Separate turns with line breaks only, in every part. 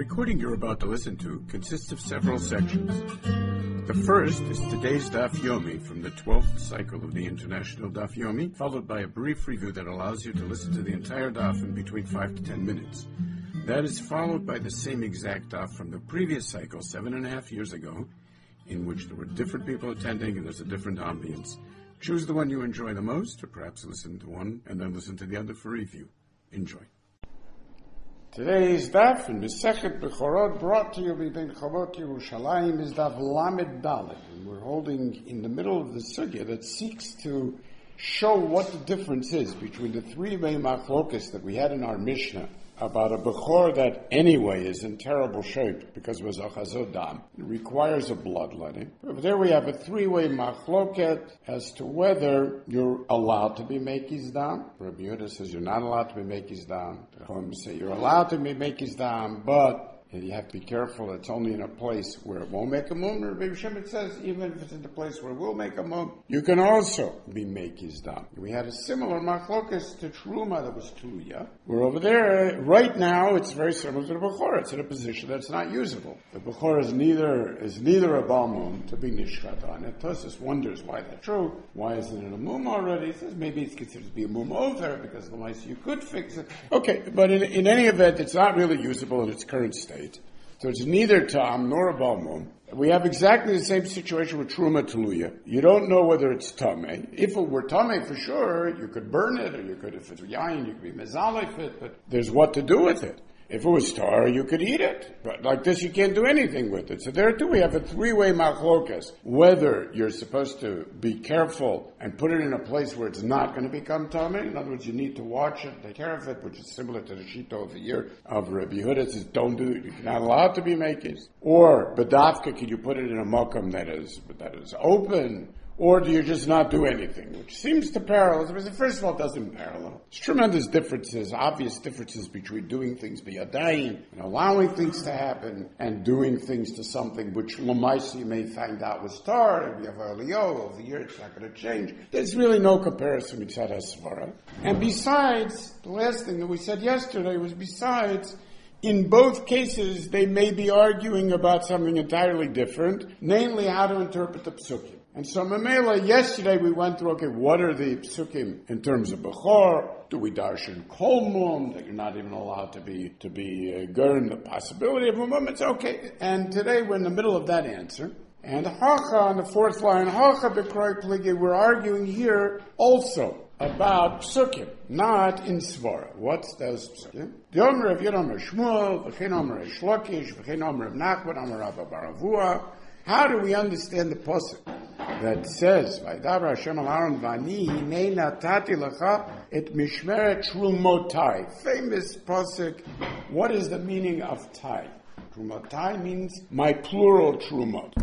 recording you're about to listen to consists of several sections. The first is today's Daf Yomi from the 12th cycle of the International Daf Yomi, followed by a brief review that allows you to listen to the entire Daf in between 5 to 10 minutes. That is followed by the same exact Daf from the previous cycle, 7.5 years ago, in which there were different people attending and there's a different ambience. Choose the one you enjoy the most, or perhaps listen to one and then listen to the other for review. Enjoy. Today's daf in Masechet Bechorot, brought to you by Ben Chavot Yerushalayim, is daf Lamed Dalet, and we're holding in the middle of the sugya that seeks to show what the difference is between the three-way machlokas that we had in our Mishnah about a Bechor that anyway is in terrible shape because it was a chazod dam. It requires a bloodletting. There we have a three-way machloket as to whether you're allowed to be mekiz dam. Rabbi Yehuda says you're not allowed to be mekiz dam. The Chachamim say you're allowed to be mekiz dam, but you have to be careful. It's only in a place where it won't make a mum. Rabbi Shimon says even if it's in the place where it will make a mum, you can also be mekiz dam. We had a similar machlokas to truma that was tluya. We're over there right now. It's very similar to the bechor. It's in a position that's not usable. The bechor is neither a bal mum to be nishrat on it. Tosfos wonders why that's true. Why isn't it a mum already? He says maybe it's considered to be a mum over because the mice you could fix it. Okay, but in any event, it's not really usable in its current state. So it's neither tam nor a bal mum. We have exactly the same situation with truma tluya. You don't know whether it's tameh. If it were tameh for sure, you could burn it, or you could, if it's yayin, you could be mezalef it, but there's what to do with it. If it was tar, you could eat it. But like this, you can't do anything with it. So there too, we have a three-way machlokas. Whether you're supposed to be careful and put it in a place where it's not going to become tameh. In other words, you need to watch it, take care of it, which is similar to the shita of the year of Rabbi Yehuda. It says, don't do it. You're not allowed to be making. Or, bedavka, can you put it in a makam that is open? Or do you just not do anything? Which seems to parallel. First of all, it doesn't parallel. There's tremendous differences, obvious differences between doing things biyadayim and allowing things to happen and doing things to something which Lamaisi you may find out was tar, and we have Elio, over the year it's not going to change. There's really no comparison mitzad hasvara. And besides, the last thing that we said yesterday was besides, in both cases, they may be arguing about something entirely different, namely how to interpret the psukim. And so, Mamela, yesterday we went through, okay, what are the psukim in terms of Bechor? Do we darshan kol mum, that you're not even allowed to be gern, the possibility of a mum? It's okay. And today we're in the middle of that answer. And Hacha, on the fourth line, Hacha b'kroi pligi, we're arguing here also about psukim, not in svara. What's those psukim? The Omer of Yom Shmuel, v'chein Omer of Shlokish, v'chein Omer of Nachman, Omer Rabba Baravua. How do we understand the pasuk that says, "Vaydavar Hashem al Aaron v'ani hinei natati lecha et mishmeret trumotai"? Famous pasuk. What is the meaning of tai? Trumotai means my plural trumot.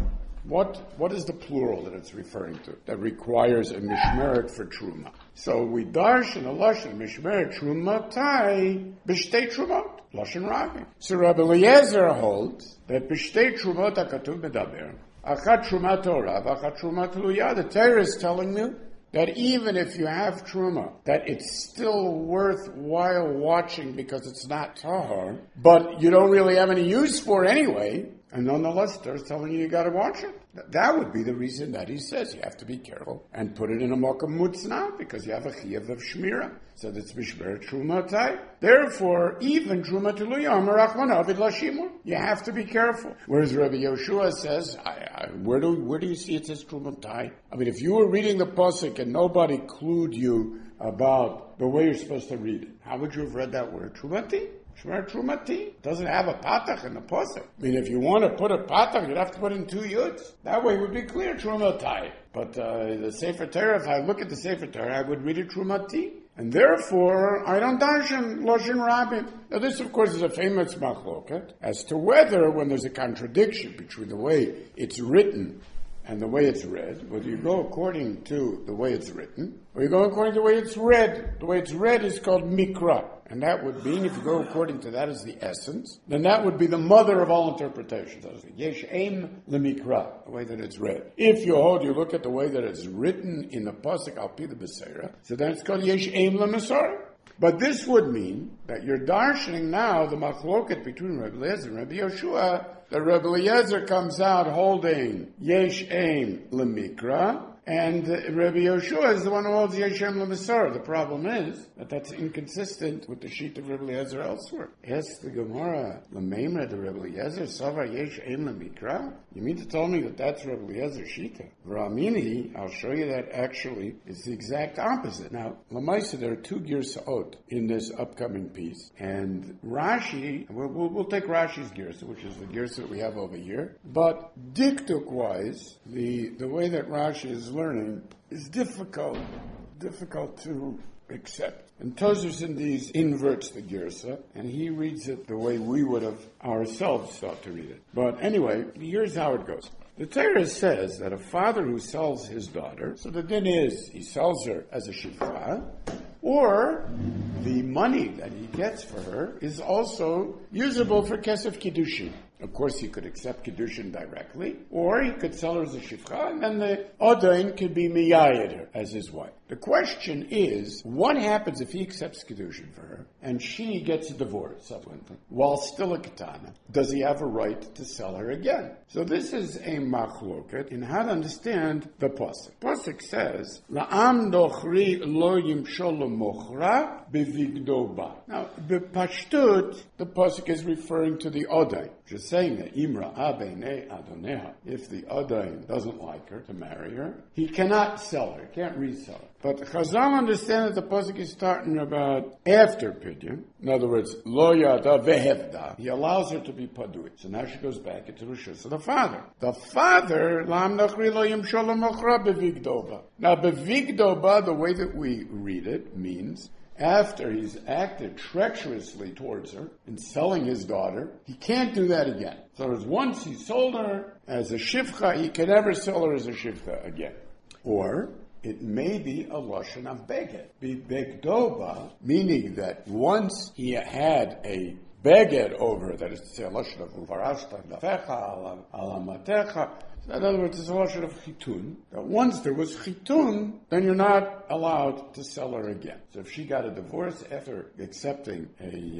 What is the plural that it's referring to that requires a mishmeret for truma? So we darshan a lashon mishmeret trumotai b'shtei trumot. Lashon Rabbi. So Rabbi Eliezer holds that b'shtei trumot hakatuv medaber achat truma Torah v'achat truma tluya. The Torah is telling you that even if you have truma, that it's still worthwhile watching because it's not tahar, but you don't really have any use for it anyway. And nonetheless, they're telling you got to watch it. That would be the reason that he says you have to be careful and put it in a makam mutznah because you have a chiyuv of shmira. So that's mishmeret trumatai. Therefore, even truma tluya amarachman avid lashimur. You have to be careful. Whereas Rabbi Yoshua says, where do you see it says trumatai? I mean, if you were reading the pasuk and nobody clued you about the way you're supposed to read it, how would you have read that word trumati? Shmer Trumati doesn't have a patach in the pasuk. I mean, if you want to put a patach, you'd have to put in two yuds. That way it would be clear Trumatai. But the Sefer Torah, if I look at the Sefer Torah, I would read it Trumati. And therefore, I don't darshan Lashon Rabbi. Now this, of course, is a famous machloket as to whether, when there's a contradiction between the way it's written and the way it's read, whether you go according to the way it's written, or you go according to the way it's read. The way it's read is called mikra. And that would mean, if you go according to that as the essence, then that would be the mother of all interpretations. Yesh aim lemikra, the way that it's read. If you look at the way that it's written in the pasuk al pi the Beseira, so then it's called yesh aim lemesara. But this would mean that you're darshaning now the machloket between Rebbe Eliezer and Rebbe Yoshua. The Rebbe Eliezer comes out holding Yesh Aim Lemikra, and Rebbe Yoshua is the one who holds Yesh Aim Lemisara. The problem is that that's inconsistent with the sheet of Rebbe Eliezer elsewhere. Yes, the Gemara, Lememra, the Rebbe Eliezer, Savar Yesh Aim Lemikra? You mean to tell me that that's Rebbe Eliezer's shita? V'ramini, I'll show you that actually is the exact opposite. Now, Lamaisa, there are two Girsa'ot in this upcoming piece, and Rashi, we'll take Rashi's Girsa, which is the Girsa that we have over here, but diktuk-wise, the way that Rashi is learning is difficult to accept. And Tosfos in these inverts the Girsa, and he reads it the way we would have ourselves thought to read it. But anyway, here's how it goes. The Torah says that a father who sells his daughter, so the din is he sells her as a shifra, or the money that he gets for her is also usable for kesef kiddushin. Of course, he could accept kiddushin directly, or he could sell her as a shifra, and then the odain could be miyayed her as his wife. The question is, what happens if he accepts kiddushin for her, and she gets a divorce subsequently, while still a katana? Does he have a right to sell her again? So this is a machloket in how to understand the pasuk. Pasuk says, "La'am nochri lo yimshol mochra bevigdo ba." Now, the pashtut, the pasuk is referring to the odain. Just saying that Imra Abene Adoneha, if the Adain doesn't like her to marry her, he cannot sell her, can't resell her. But Chazal understand that the pasuk is starting about after Pidyon. In other words, Lo Yada Vehevda. He allows her to be Paduit. So now she goes back into Rishus of the father. The father, Lam Nachri Lo Yim Shalom Ochra Bevigdoba. Now Bevigdoba, the way that we read it, means after he's acted treacherously towards her in selling his daughter, he can't do that again. So as once he sold her as a shifcha, he can never sell her as a shifcha again. Or it may be a lashon of beged. Be begdoba, meaning that once he had a beged over, that is to say, a lashon of uvarashta lafecha alamatecha. In other words, it's a lashon of chitun. That once there was chitun, then you're not allowed to sell her again. So if she got a divorce after accepting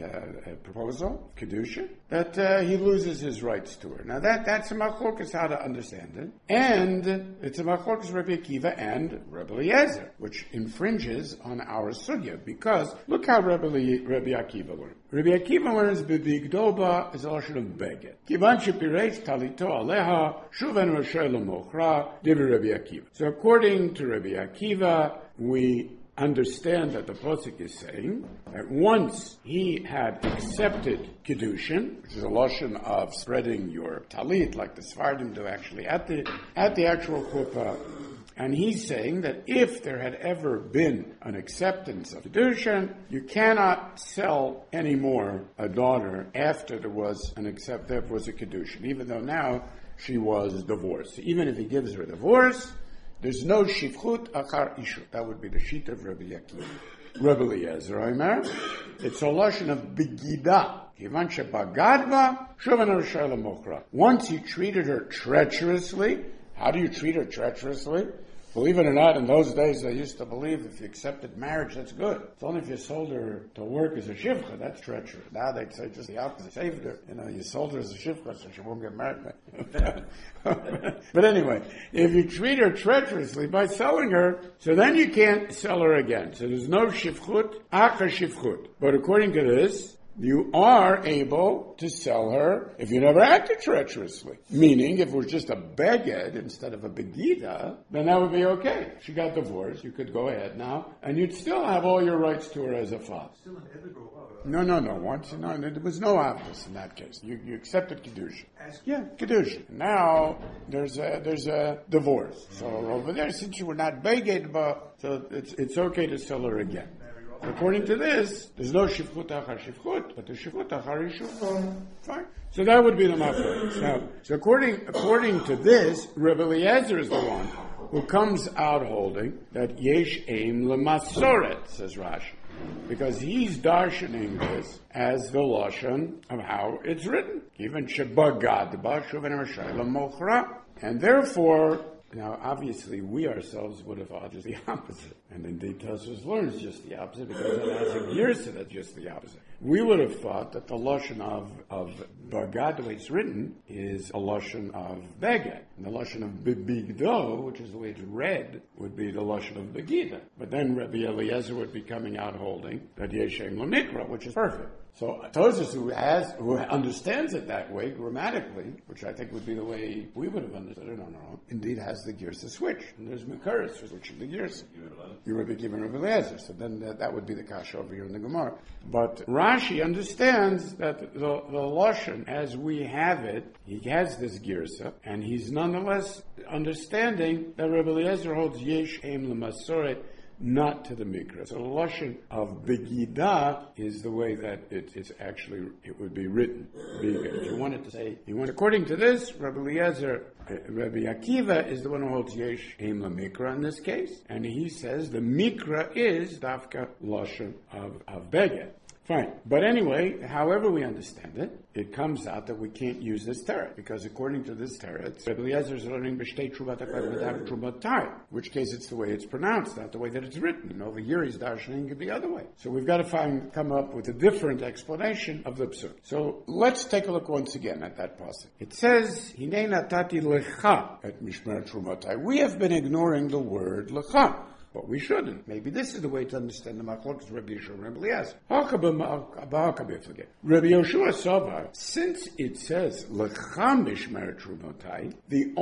a proposal, kedusha, that he loses his rights to her. Now that's a machlokas how to understand it, and it's a machlokas Rabbi Akiva and Rabbi Eliezer, which infringes on our sugya, because look how Rabbi Akiva learned. Rabbi Akiva learns b'bigdoba is a lashon of beged. Kivan shepireitz talito aleha shuven roshay l'mochra divrei Rabbi Akiva. So according to Rabbi Akiva, we understand that the pasuk is saying that once he had accepted kiddushin, which is a lashon of spreading your talit, like the Sfardim do actually at the actual chuppah, and he's saying that if there had ever been an acceptance of kiddushin, you cannot sell anymore a daughter after there was a kiddushin, even though now she was divorced. Even if he gives her a divorce, there's no shifchut achar ishu. That would be the sheet of Rabbi Akiva. Rabbi Eliezer, Omer, it's a lashon of begida. Kivan shebagadba shuvan roshay l'mochra. Once he treated her treacherously. How do you treat her treacherously? Believe it or not, in those days they used to believe if you accepted marriage, that's good. It's only if you sold her to work as a shivcha, that's treacherous. Now they'd say just the opposite. Saved her. You sold her as a shivcha so she won't get married. But anyway, if you treat her treacherously by selling her, so then you can't sell her again. So there's no shivchut, achar shivchut. But according to this, you are able to sell her if you never acted treacherously. Meaning, if it was just a beged instead of a begida, then that would be okay. She got divorced, you could go ahead now, and you'd still have all your rights to her as a father.
Still an edible.
No. There was no avdus in that case. You accepted kiddushin. Yeah, kiddushin. Now there's a divorce. So over there, since you were not beged, so it's okay to sell her again. According to this, there's no shifchut achar shifchut, but the shifchut achar yishuf. Fine. So that would be the mafresh. Now, so according to this, Rebbe Eliezer is the one who comes out holding that yesh aim lemasoret, says Rashi, because he's darshaning this as the lashon of how it's written. Even shebagadba shuven roshay l'mochra, and therefore Now, obviously, we ourselves would have thought just the opposite. And indeed, Tosfos learns just the opposite because it has a girsa that's just the opposite. We would have thought that the lashon of Bagad, the way it's written, is a lashon of Beged. And the lashon of Bigdo, which is the way it's read, would be the lashon of Begida. But then Rabbi Eliezer would be coming out holding that Yeshem Lamikra, which is perfect. So Tosfos, who understands it that way grammatically, which I think would be the way we would have understood it on our own, indeed has the girsa switch. And there's Mekaris for switching the girsa. You would be given Rabbi Eliezer. So then that would be the kasha over here in the Gemara. But Rashi understands that the lashon, as we have it, he has this girsa, and he's nonetheless understanding that Rabbi Eliezer holds yesh aim l'masoret, not to the mikra. So the lashon of begida is the way that it would be written. If you wanted to say, according to this, Rabbi Akiva is the one who holds yesh aim l'mikra in this case, and he says the mikra is dafka lashon of beged. Fine. But anyway, however we understand it, it comes out that we can't use this teretz, because according to this teretz, Rabbi Eliezer is learning b'shtei trubat akad v'dav trubat tar, in which case it's the way it's pronounced, not the way that it's written. And over here he's darshaning it the other way. So we've got to come up with a different explanation of the psuk. So let's take a look once again at that passage. It says, Hinei natati lecha et mishmer trubat tar. We have been ignoring the word lecha. But we shouldn't. Maybe this is the way to understand the machlokes Rabbi Yeshua and Rabbi Eliezer. Rabbi Yeshua Sovar, since it says lecha mishmer trumotai,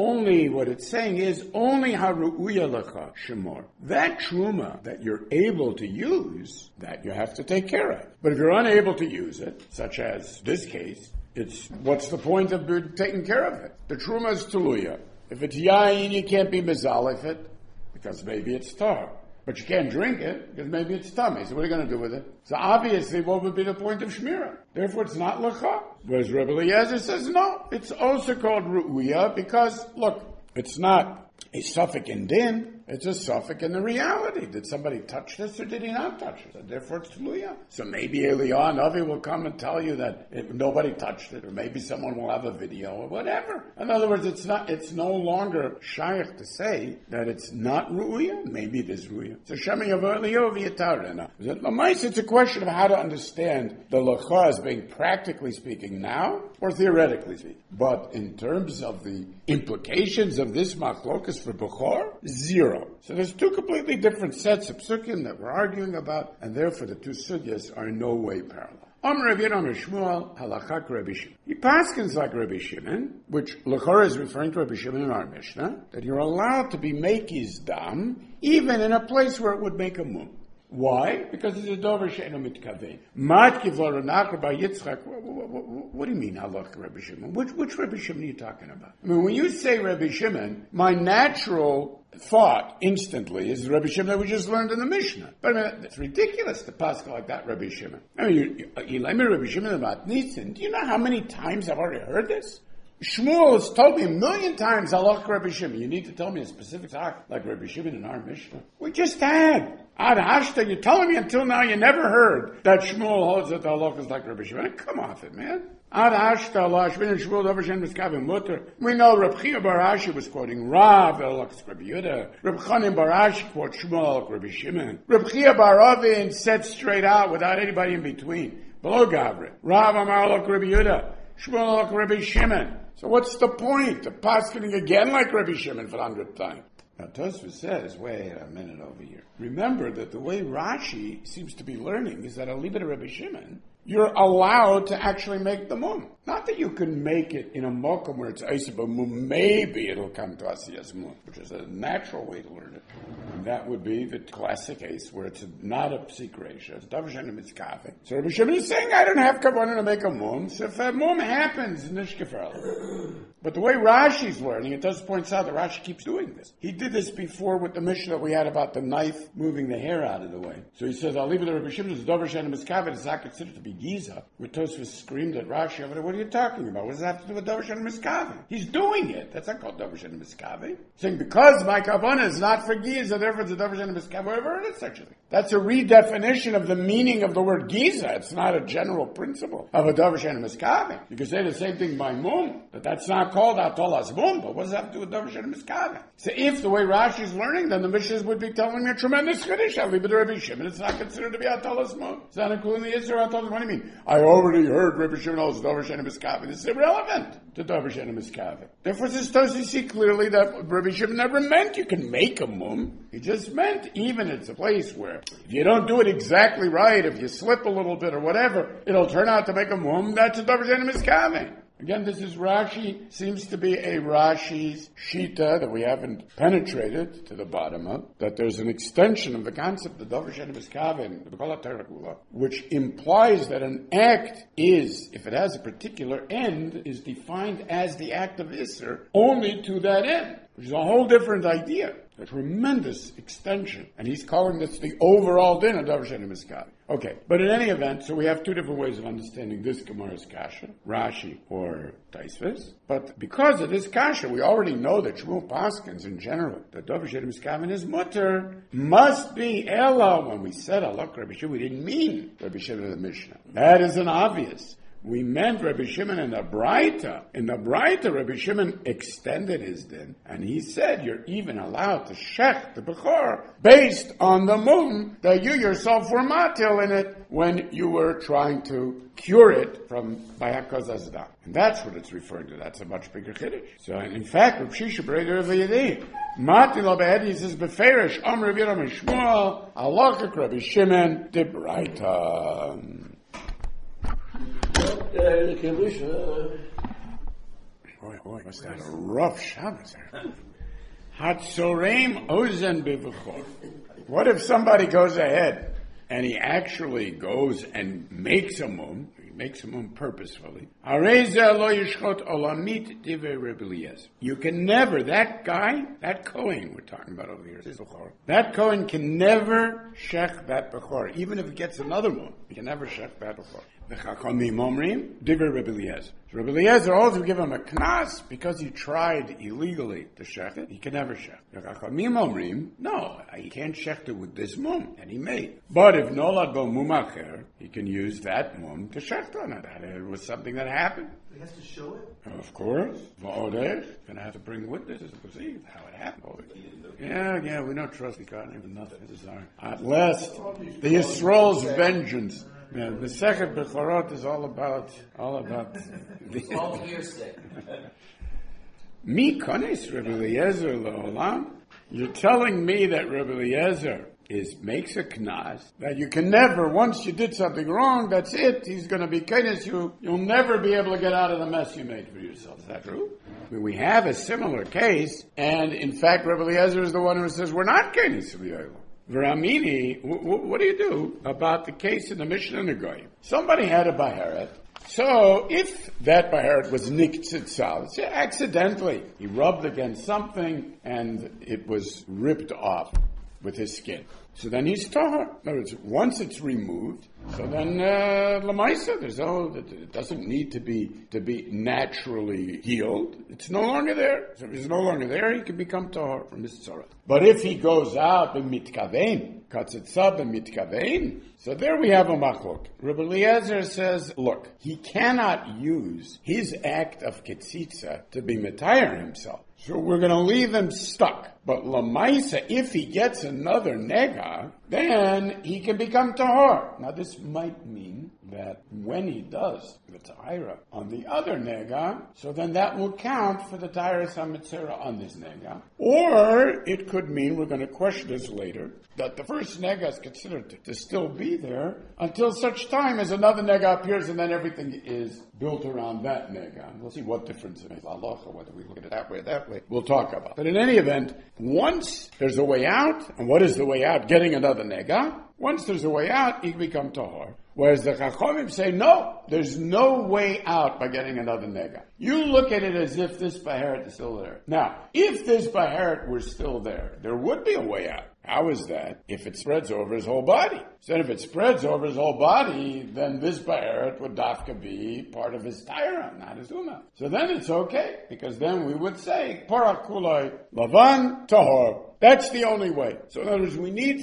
what it's saying is only haruuya lecha shemor. That truma that you're able to use, that you have to take care of. But if you're unable to use it, such as this case, what's the point of taking care of it? The truma is tuluya. If it's yain, you can't be mezalef it, because maybe it's tar. But you can't drink it, because maybe it's tummy. So what are you going to do with it? So obviously, what would be the point of shmira? Therefore, it's not lecha. Whereas Rabbi Eliezer says, no, it's also called ru'uya, because, look, it's not a suffix in din, it's a suffix in the reality. Did somebody touch this or did he not touch it? So therefore it's tluya. So maybe Eliyahu Navi will come and tell you that nobody touched it, or maybe someone will have a video or whatever. In other words, it's no longer shaykh to say that it's not ru'uya. Maybe it is ru'uya. So Shemi Eliyahu v'yatarena. It's a question of how to understand the lecha as being practically speaking now or theoretically speaking. But in terms of the implications of this machlokas for Bechor, zero. So there's two completely different sets of psukim that we're arguing about, and therefore the two sugyas are in no way parallel. Amar Rav Yonah Shmuel halachak Rabbi Shimon. He paskins like Rabbi Shimon, which Lechora is referring to Rabbi Shimon in our Mishnah, that you're allowed to be makiz dam even in a place where it would make a mum. Why? Because it's a dover she'eno mitkavein. Matkiv lo Ranach Bar Yitzchak. What do you mean, halach Rabbi Shimon? Which Rabbi Shimon are you talking about? I mean, when you say Rabbi Shimon, my natural thought instantly is Rabbi Shimon that we just learned in the Mishnah. But I mean, it's ridiculous to pascal like that, Rabbi Shimon. I mean, you let me Rabbi Shimon about Nisan. Do you know how many times I've already heard this? Shmuel has told me 1,000,000 times, halach Rabbi Shimon. You need to tell me a specific talk like Rabbi Shimon in our Mishnah. We just had. Ad Hashta, you're telling me until now you never heard that Shmuel holds that the halach is like Rabbi Shimon. Come off it, man. Ad Hashta, Allah, Shmuel and Shmuel, Dover Shem, Miskavim, Mutter. We know Reb Chia Bar Ashi was quoting Rav, halach Rabbi Yehuda. Reb Chanim Bar Ashi quotes Shmuel, Rabbi Shimon. Reb Chia Bar Avin said straight out without anybody in between. Below Gavrit. Rav Amar halach Rabbi Yehuda. Shmuel halach Rabbi Shimon. So what's the point of paskening again like Rabbi Shimon for the 100th time? Now Tosfos says, wait a minute over here. Remember that the way Rashi seems to be learning is that Aliba to Rabbi Shimon, you're allowed to actually make the mum. Not that you can make it in a mokum where it's Eiseba mum, maybe it'll come to Asiyas mum, which is a natural way to learn it. And that would be the classic case where it's not a psik reisha, it's Davashanim, it's kafe. So Rabbi Shimon is saying, I don't have kavanah to make a mum, so if a mum happens, nishkefer. But the way Rashi's learning, it does point out that Rashi keeps doing this. He did this before with the mission that we had about the knife moving the hair out of the way. So he says, I'll leave it to Rabbi Shimon, it's Davashanim, it's kafe, it's not considered to be Giza, where Tosfos screamed at Rashi over there, what are you talking about? What does that have to do with Davar She'eino Miskaven? He's doing it. That's not called Davar She'eino Miskaven. Saying, because my kavanah is not for Giza, therefore it's a Davar She'eino Miskaven. Who ever heard of such a thing? That's a redefinition of the meaning of the word Giza. It's not a general principle of a Davar She'eino Miskaven. You could say the same thing by Mum, but that's not called Atolas Mum. But what does that have to do with Davar She'eino Miskaven? So if the way Rashi is learning, then the Mishnahs would be telling me a tremendous Chiddush. But Rabbi Shimon, it's not considered to be Atolas Mum. It's not including the Yisra Atolas. What do you mean? I already heard Rabbi Shimon holds Davar She'eino Miskaven. This is irrelevant to Davar She'eino Miskaven. Therefore, this Tosfos see clearly that Rabbi Shimon never meant you can make a Mum. He just meant even it's a place where if you don't do it exactly right, if you slip a little bit or whatever, it'll turn out to make a Mum. That's a Davar She'eino Miskaven. Again, this is Rashi, seems to be a Rashi's Shita that we haven't penetrated to the bottom of, that there's an extension of the concept of Davar She'eino Miskaven, which implies that an act is, if it has a particular end, is defined as the act of Isser only to that end, which is a whole different idea. A tremendous extension. And he's calling this the overall din of Davar She'eino Miskaven. Okay, but in any event, so we have two different ways of understanding this Gemara's kasha, Rashi or Tosfos. But because of this kasha, we already know that Shmuel Paskins in general, that Davar She'eino Miskaven is mutter, must be Ella. When we said Allah Rabbi Shimon, we didn't mean Rabbi Shimon of the Mishnah. That is an obvious. We meant Rabbi Shimon in the Braita. In the Braita, Rabbi Shimon extended his din, and he said you're even allowed to shech the Bechor based on the mum that you yourself were matil in it when you were trying to cure it from Bayakaz Azda. And that's what it's referring to. That's a much bigger chiddush. So, in fact, Rav Shisha Breder of Yadei, Matil Abehedi says, Beferish, Amr Rav Yeram Shmuel, Halachik Rabbi Shimon, de Braita. Boy, must have had a rough Shabbos there. Hatzoreim ozen bevachor. What if somebody goes ahead and he actually goes and makes a mum? He makes a mum purposefully. You can never, that guy, that Kohen we're talking about over here, that Kohen can never shech that bechor. Even if he gets another mum, he can never shech that bechor. The Chachamim omrim, divrei Rebbe Eliezer. So Rebbe Eliezer also give him a knas because he tried illegally to shech it. He can never shech. The Chachamim omrim, no, he can't shech it with this mum, and he may. But if nolad bo mum acher, he can use that mum to shech on it. It was something that happened.
He has to show it?
Of course. V'odeh, gonna have to bring witnesses to see how it happened. Yeah, we don't trust the God even nothing. This is our, at last, the Yisrael's vengeance. Yeah, the second Bechorot is all about
it's all hearsay.
Mi kones Rebbe Eliezer le'olam. You're telling me that Rebbe Eliezer makes a knas that you can never, once you did something wrong, that's it. He's going to be kones. You'll never be able to get out of the mess you made for yourself. Is that true? I mean, we have a similar case, and in fact, Rebbe Eliezer is the one who says we're not kones to the oil. V'ramini, what do you do about the case in the Mishnah Negoyim? Somebody had a baheret. So if that baheret was niktsitzal, accidentally, he rubbed against something and it was ripped off with his skin. So then he's tahor. In other words, once it's removed, so then lamaisa, it doesn't need to be naturally healed. It's no longer there. So if it's no longer there, he can become tahor from his tzara. But if he goes out b'mitkavein, katzitza b'mitkavein, so there we have a machlok. Rebbe Eliezer says, look, he cannot use his act of ketzitza to be mitayar himself. So we're going to leave him stuck. But lamaisa, if he gets another nega, then he can become tahor. Now this might mean that when he does the tahira on the other nega, so then that will count for the tahira hamitzera on this nega. Or it could mean, we're going to question this later, that the first nega is considered to still be there until such time as another nega appears, and then everything is built around that nega. We'll see what difference it makes. Halacha, whether we look at it that way, we'll talk about. But in any event, once there's a way out, and what is the way out? Getting another nega. Once there's a way out, he can become tahor. Whereas the Chachamim say, no, there's no way out by getting another nega. You look at it as if this Baheret is still there. Now, if this Baheret were still there would be a way out. How is that? If it spreads over his whole body. So if it spreads over his whole body, then this Baheret would dafka be part of his Taira, not his Uma. So then it's okay, because then we would say, Parach Kuloi, Lavan, Tahor. That's the only way. So in other words,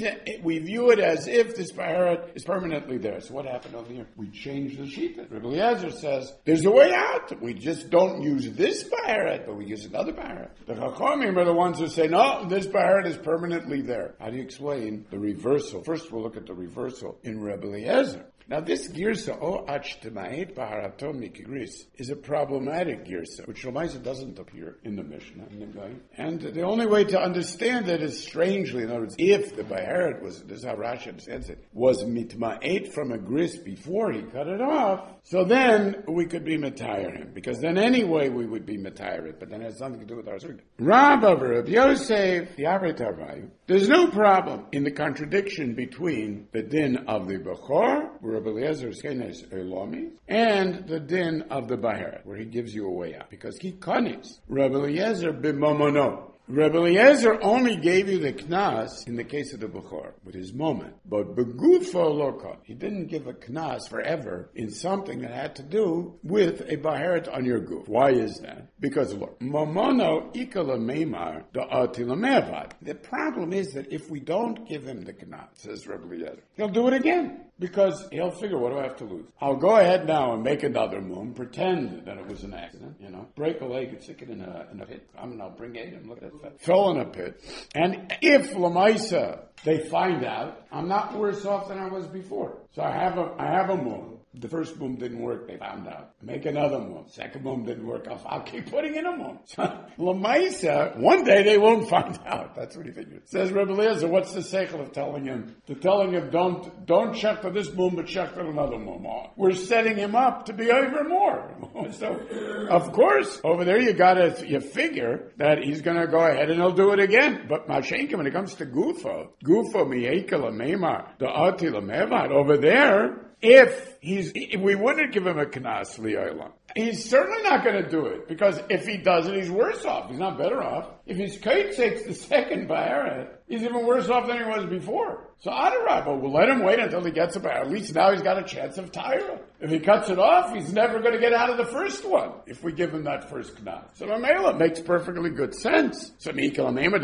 we view it as if this Baheret is permanently there. So what happened over here? We changed the Shita. Rabbi Eliezer says, there's a way out. We just don't use this Baheret, but we use another Baheret. The Chachamim are the ones who say, no, this Baheret is permanently there. How do you explain the reversal? First we'll look at the reversal in Rabbi Eliezer. Now this girsa, o achtemait baharaton mikigris, is a problematic girsa, which Lamaisa doesn't appear in the Mishnah, and the only way to understand it is strangely, in other words, if the Baheret was, this is how Rashi understands it, was mitma'et from a gris before he cut it off, so then we could be matayir him, because then anyway we would be matayir it, but then it has something to do with our circuit. Rabba Reb Yosef, the Avrei Tarvayu, there's no problem in the contradiction between the din of the Bechor, Rabbi Eliezer's Kenes Elomi, and the din of the Baheret, where he gives you a way out. Because he kanis. Rabbi Eliezer b'momono. Rabbi Eliezer only gave you the knas in the case of the Bechor, with his moment. But begufo lokot. He didn't give a knas forever in something that had to do with a Baheret on your goof. Why is that? Because look, momono ikala meimar da'ati lamevad. The problem is that if we don't give him the knas, says Rabbi Eliezer, he'll do it again. Because he'll figure, what do I have to lose? I'll go ahead now and make another mum, pretend that it was an accident, break a leg and stick it in a pit. I'll bring it and look at that. Fell in a pit. And if Lamaisa, they find out, I'm not worse off than I was before. So I have a mum. The first mum didn't work, they found out. Make another mum. Second mum didn't work, I'll keep putting in a mum. So, Lamaisa, one day they won't find out. That's what he figured. Says Rebbe Eliezer, what's the seichel of telling him? Don't check for this mum, but check for another mum. We're setting him up to be over more. So, of course, over there you figure that he's gonna go ahead and he'll do it again. But Mashenka, when it comes to Gufo mi'ekel meimar, the ati lamevad, over there, if we wouldn't give him a knas li'olam. He's certainly not going to do it, because if he does it, he's worse off. He's not better off. If his kite takes the second Baheret, he's even worse off than he was before. So Adarabba, we'll let him wait until he gets a Baheret. At least now he's got a chance of Tyra. If he cuts it off, he's never going to get out of the first one, if we give him that first knas. So Mamela makes perfectly good sense. So he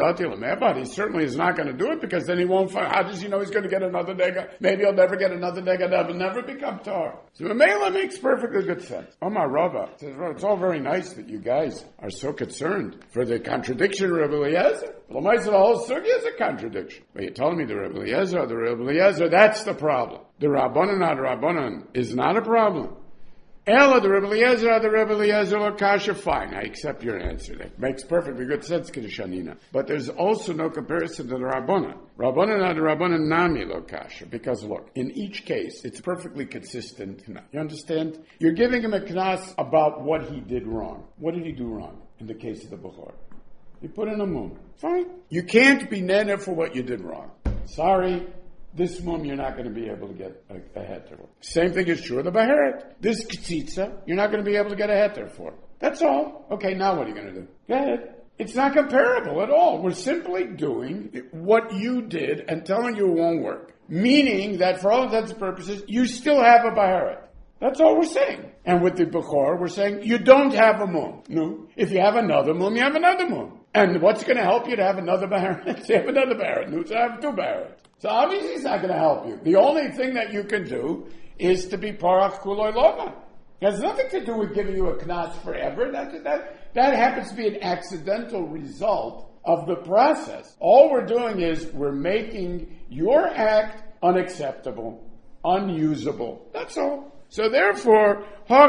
certainly is not going to do it, because then he won't find, how does he know he's going to get another nega? Maybe he'll never get another nega, that will never become tar. So Mamela makes perfectly good sense. Omar Rabba says, well, it's all very nice that you guys are so concerned for the contradiction of Rebbe Eliezer. The whole sugya is a contradiction. But you're telling me the Rebbe Eliezer, that's the problem. The Rabbanan is not a problem. Ella, the Rebbe Eliezer, Lokasha, fine. I accept your answer. That makes perfectly good sense, Kedushanina. But there's also no comparison to the Rabbanan. Rabbanan Nami Lokasha. Because look, in each case, it's perfectly consistent. You understand? You're giving him a knas about what he did wrong. What did he do wrong in the case of the Bechor? He put in a mum. Fine. You can't be nene for what you did wrong. Sorry. This mum you're not going to be able to get a heter for. Same thing is true of the Baheret. This ktsitsa, you're not going to be able to get a heter for. That's all. Okay, now what are you going to do? Go ahead. It's not comparable at all. We're simply doing what you did and telling you it won't work. Meaning that for all intents and purposes, you still have a Baheret. That's all we're saying. And with the Bechor, we're saying you don't have a mum. No. If you have another mum, you have another mum. And what's going to help you to have another Baheret? You have another Baheret. No, so I have two Baheret. So obviously it's not going to help you. The only thing that you can do is to be parach kuloi loma. It has nothing to do with giving you a knas forever. That happens to be an accidental result of the process. All we're doing is we're making your act unacceptable, unusable. That's all. So therefore,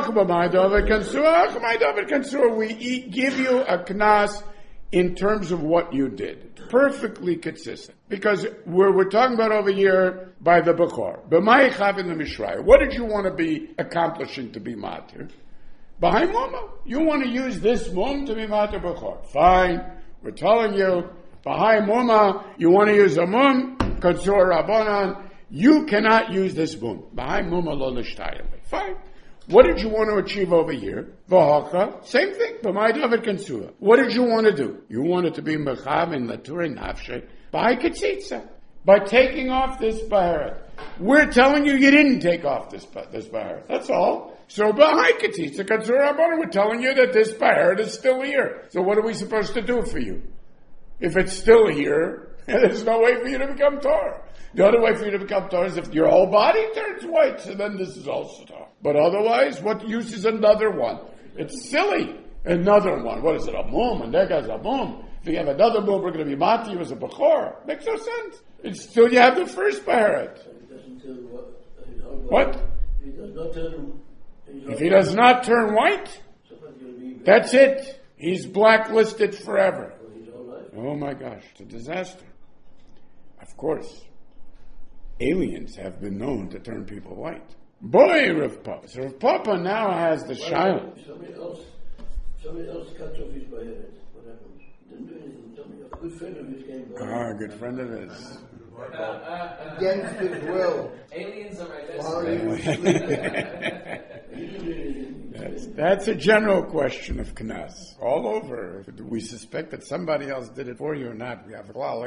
we give you a knas in terms of what you did. Perfectly consistent. Because we're talking about over here by the Bechor. What did you want to be accomplishing to be matir? B'hai muma. You want to use this mum to be matir Bechor. Fine. We're telling you, b'hai muma, you want to use a mum, katsur rabbanan, You cannot use this mum. Fine. What did you want to achieve over here? V'hocha, same thing. B'may David Kansua. What did you want to do? You wanted to be mechav in Lature Nafshe by Ketzitza, by taking off this Baheret. We're telling you didn't take off this Baheret. That's all. So by Ketzitza Kansura Rabbanan, we're telling you that this Baheret is still here. So what are we supposed to do for you? If it's still here, there's no way for you to become Torah. The other way for you to become Torah is if your whole body turns white, so then this is also Torah. But otherwise, what use is another one? It's silly. Another one. What is it? A mum? A nega is a mum. If you have another mum, we're going to be mati as a bechor. Makes no sense. It's still you have the first Baheret. What? If he does not turn white, that's it. He's blacklisted forever. Oh my gosh, it's a disaster. Of course, aliens have been known to turn people white. Boy, Rav Papa. So Rav Papa now has the shiloh.
Somebody else cuts off his Baheret. What happens? Didn't do anything. Somebody, a good friend of his came by.
Ah, good friend of his.
Against his will.
Aliens are my best friends.
That's a general question of Knas. All over. We suspect that somebody else did it for you or not. We have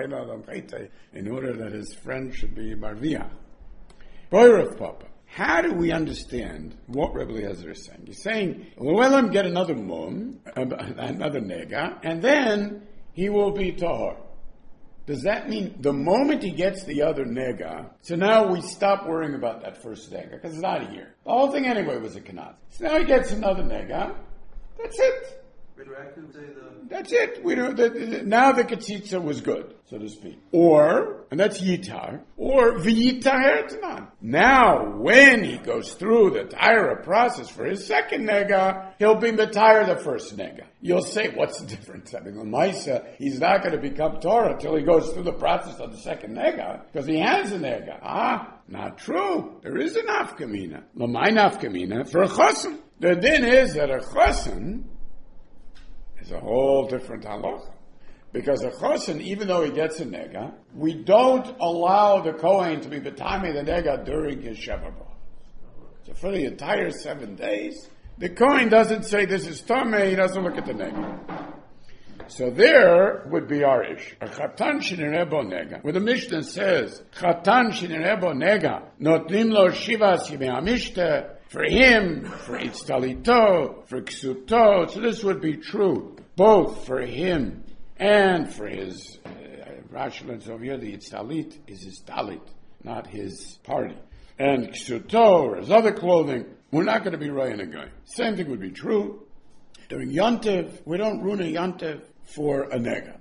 in order that his friend should be Marvia. Boy, Rav Papa. How do we understand what Rebbe Eliezer is saying? He's saying, well, let him get another mum, another nega, and then he will be tahor. Does that mean the moment he gets the other nega, so now we stop worrying about that first nega, because it's not here. The whole thing anyway was a kanaz. So now he gets another nega, that's it. That's it. We don't. Now the ketzitza was good, so to speak. Or, and that's yitar, or v'yitar hertanan. Now, when he goes through the Taira process for his second nega, he'll be metayr the first nega. You'll say, what's the difference? I mean, Lamaisa, he's not going to become Torah until he goes through the process of the second nega, because he has a nega. Not true. There is an afkamina. Lamai nafkamina for a chosen. The din is that a chosen is a whole different halacha. Because a chosen, even though he gets a nega, we don't allow the Kohen to be betami the nega during his Sheva Brachos. So for the entire 7 days, the Kohen doesn't say this is Tameh, he doesn't look at the nega. So there would be our issue. A chatan shenirebo nega, where the Mishnah says, chatan shenirebo nega, notnim lo shivas yimei hamishta, for him, for itztalito, for ksuto, so this would be true, both for him and for his, Rashi learns over here, the itztalit is his talit, not his party. And ksuto, or his other clothing, we're not going to be raying a guy. Same thing would be true. During Yontev, we don't ruin a Yontev for a nega.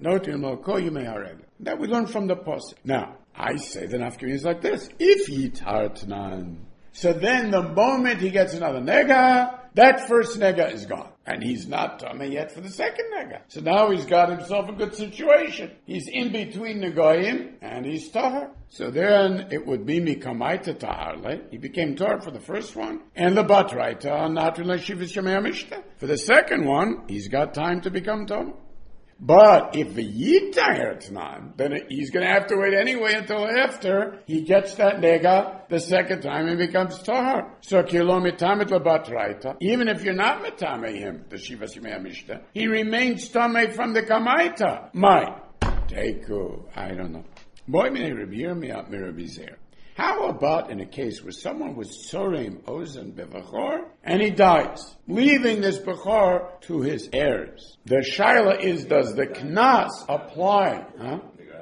That we learn from the Pasuk. Now, I say the nafkamina is like this. If yitar tnan, so then the moment he gets another nega, that first nega is gone. And he's not tameh yet for the second nega. So now he's got himself a good situation. He's in between negoyim, and he's tahar. So then it would be mikamaita taharle. He became tahar for the first one. And the batraita, natrin l'shivas yamei hamishta. For the second one, he's got time to become tahar. But if the yitaher tnan, then he's going to have to wait anyway until after he gets that nega the second time and becomes tahar. So kilo mitamit labatraita, even if you're not mitame him, the shivas yimei hamishta, he remains tameh from the kamaita. My teku, I don't know. Boy minei Rabbi Yirmiyah Rabbi Zer. How about in a case where someone was tzoreim ozen bevachor and he dies, leaving this bechor to his heirs? The shaila is, does the knas apply? Huh?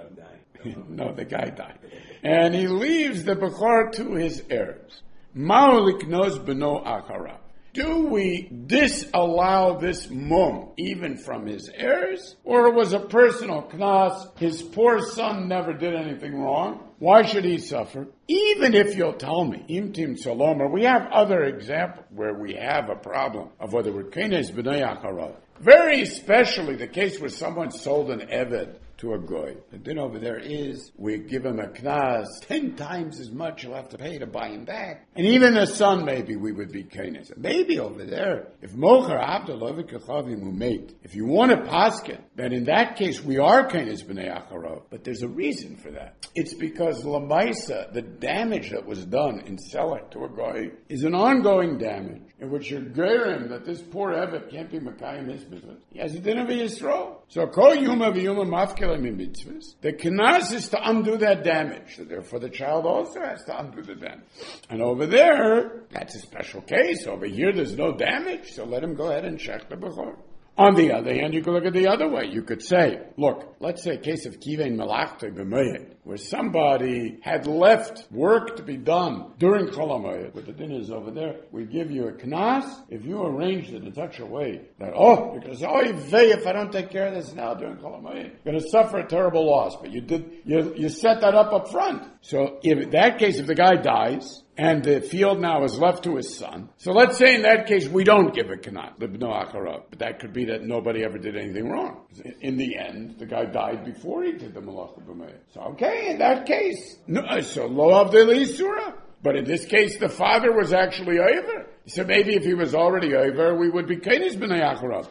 No, the guy died. And he leaves the bechor to his heirs. Ma'u liknos beno acharav. Do we disallow this mum even from his heirs? Or it was a personal knas, his poor son never did anything wrong, why should he suffer? Even if you'll tell me, imtim salom, or we have other examples where we have a problem of whether we're kenes b'nei acharav. Very especially the case where someone sold an eved to a goy. The din over there is we give him a knas 10 times as much he'll have to pay to buy him back. And even a son, maybe we would be kenes. Maybe over there, if mocher abdalovi kechavim umeit, if you want to paskin, then in that case we are kenes b'nei acharov. But there's a reason for that. It's because lamaisa, the damage that was done in selling to a goy, is an ongoing damage in which you're gearing that this poor evet can't be makayim his mitzvahs. He has a din of Yisrael. So kol yuma v'yuma mafkelim in mitzvahs. The kenas is to undo that damage. So therefore the child also has to undo the damage. And over there, that's a special case. Over here there's no damage, so let him go ahead and check the bechor. On the other hand, you could look at the other way. You could say, look, let's say a case of kivein malachta b'mayed, where somebody had left work to be done during Chol HaMoed, but the din is over there, we give you a knas if you arranged it in such a way that, you're going to say, if I don't take care of this now during Chol HaMoed, you're going to suffer a terrible loss. But you set that up front. So in that case, if the guy dies, and the field now is left to his son. So let's say in that case we don't give a kanat, l'bno acharav. But that could be that nobody ever did anything wrong. In the end, the guy died before he did the malacha b'meir. So okay, in that case, so lo avdei l'isura. But in this case, the father was actually over. So maybe if he was already over, we would be kenes b'nei acharav.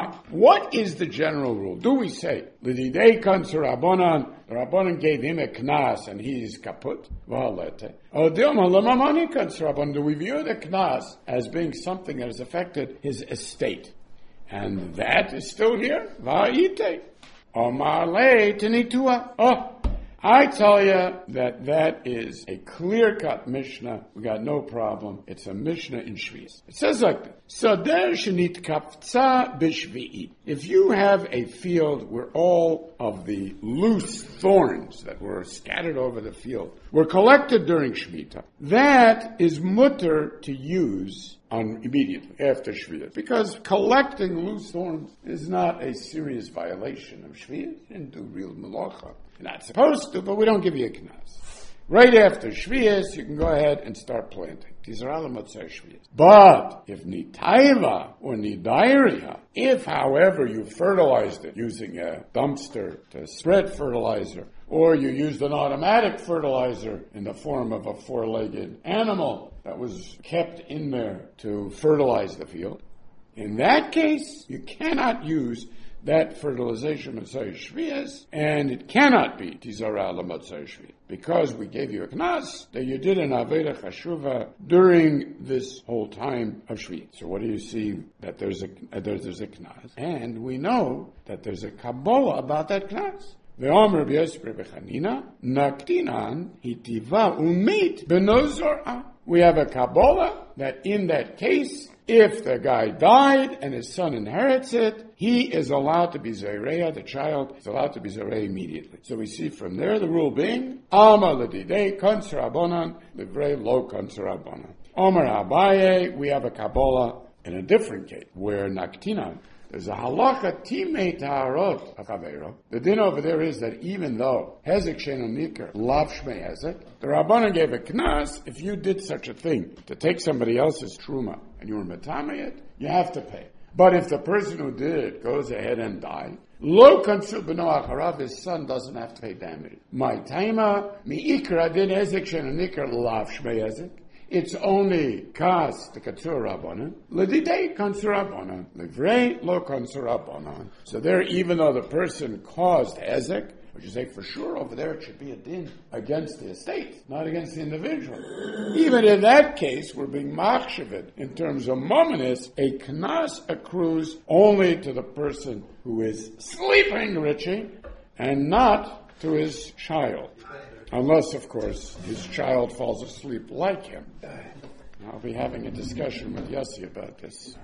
What is the general rule? Do we say, l'didei kansu rabbanan, the rabbanan gave him a knas and he is kaput? V'halete. Dilma l'mamani kansu rabbanan. Do we view the knas as being something that has affected his estate? And that is still here. V'ha'ite. Omar le tenitua. I tell you that is a clear-cut Mishnah. We got no problem. It's a Mishnah in Shvi'is. It says like this. Sader shenit kaptza b'shvi'i. If you have a field where all of the loose thorns that were scattered over the field were collected during Shemitah, that is mutter to use immediately after Shvi'ah. Because collecting loose thorns is not a serious violation of Shvi'ah. You didn't do real malacha. You're not supposed to, but we don't give you a knas. Right after Shvi'as, you can go ahead and start planting. But if nitaiva or nidairia, if, however, you fertilized it using a dumpster to spread fertilizer, or you used an automatic fertilizer in the form of a four-legged animal that was kept in there to fertilize the field, in that case, you cannot use that fertilization Motzei Shvi'as, and it cannot be Tizara LaMotzei Shvi'as, because we gave you a knas that you did an Aveda Chashuva during this whole time of Shvi'as. So what do you see? That there's a knas, and we know that there's a Kabbalah about that knas. Ve'omer b'yosper b'chanina, naktinan hitiva umit b'nozorah. We have a Kabbalah that in that case, if the guy died and his son inherits it, he is allowed to be Zereya, the child is allowed to be Zereya immediately. So we see from there the rule being, Alma l'didei konser abonan, livrei lo konser abonan. Omer Abaye, we have a Kabbalah in a different case, where Naktinan, there's a halacha timei taharot achavero. The din over there is that even though hezek shenu nikar lav shmei hezek, the Rabbanan gave a knas if you did such a thing to take somebody else's truma and you were metamei it, you have to pay. But if the person who did it goes ahead and dies, lo kansu b'no acharav, his son doesn't have to pay damage. My taima mi ikra din hezek shenu nikar lav shmei hezek. It's only kas the katsur rabbanan, l'didei kansur rabbanan, livrei lo kansur rabbanan. So there, even though the person caused hezek, which you say for sure over there it should be a din against the estate, not against the individual. Even in that case, we're being machshaved in terms of mominus. A knas accrues only to the person who is sleeping, Richie, and not to his child. Unless, of course, his child falls asleep like him. I'll be having a discussion with Yossi about this.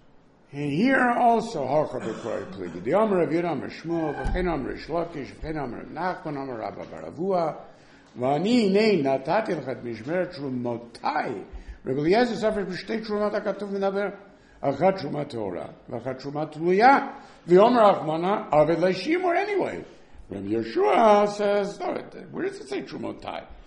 Here also, the Omer of Yudam Shmuel, v'chein Omer Shlokish, v'chein Omer Nachman, Omer Rabba Baravua, v'ani nei natati l'chat mishmeret trumotai. Rabbi Eliezer suffered b'shtei trumat hakatuv v'naber, achat trumat Torah, v'achat trumat tluya, v'omer Achmana, aved le'shimur anyway. Rabbi Yeshua says, no, where does it say Trumotai? It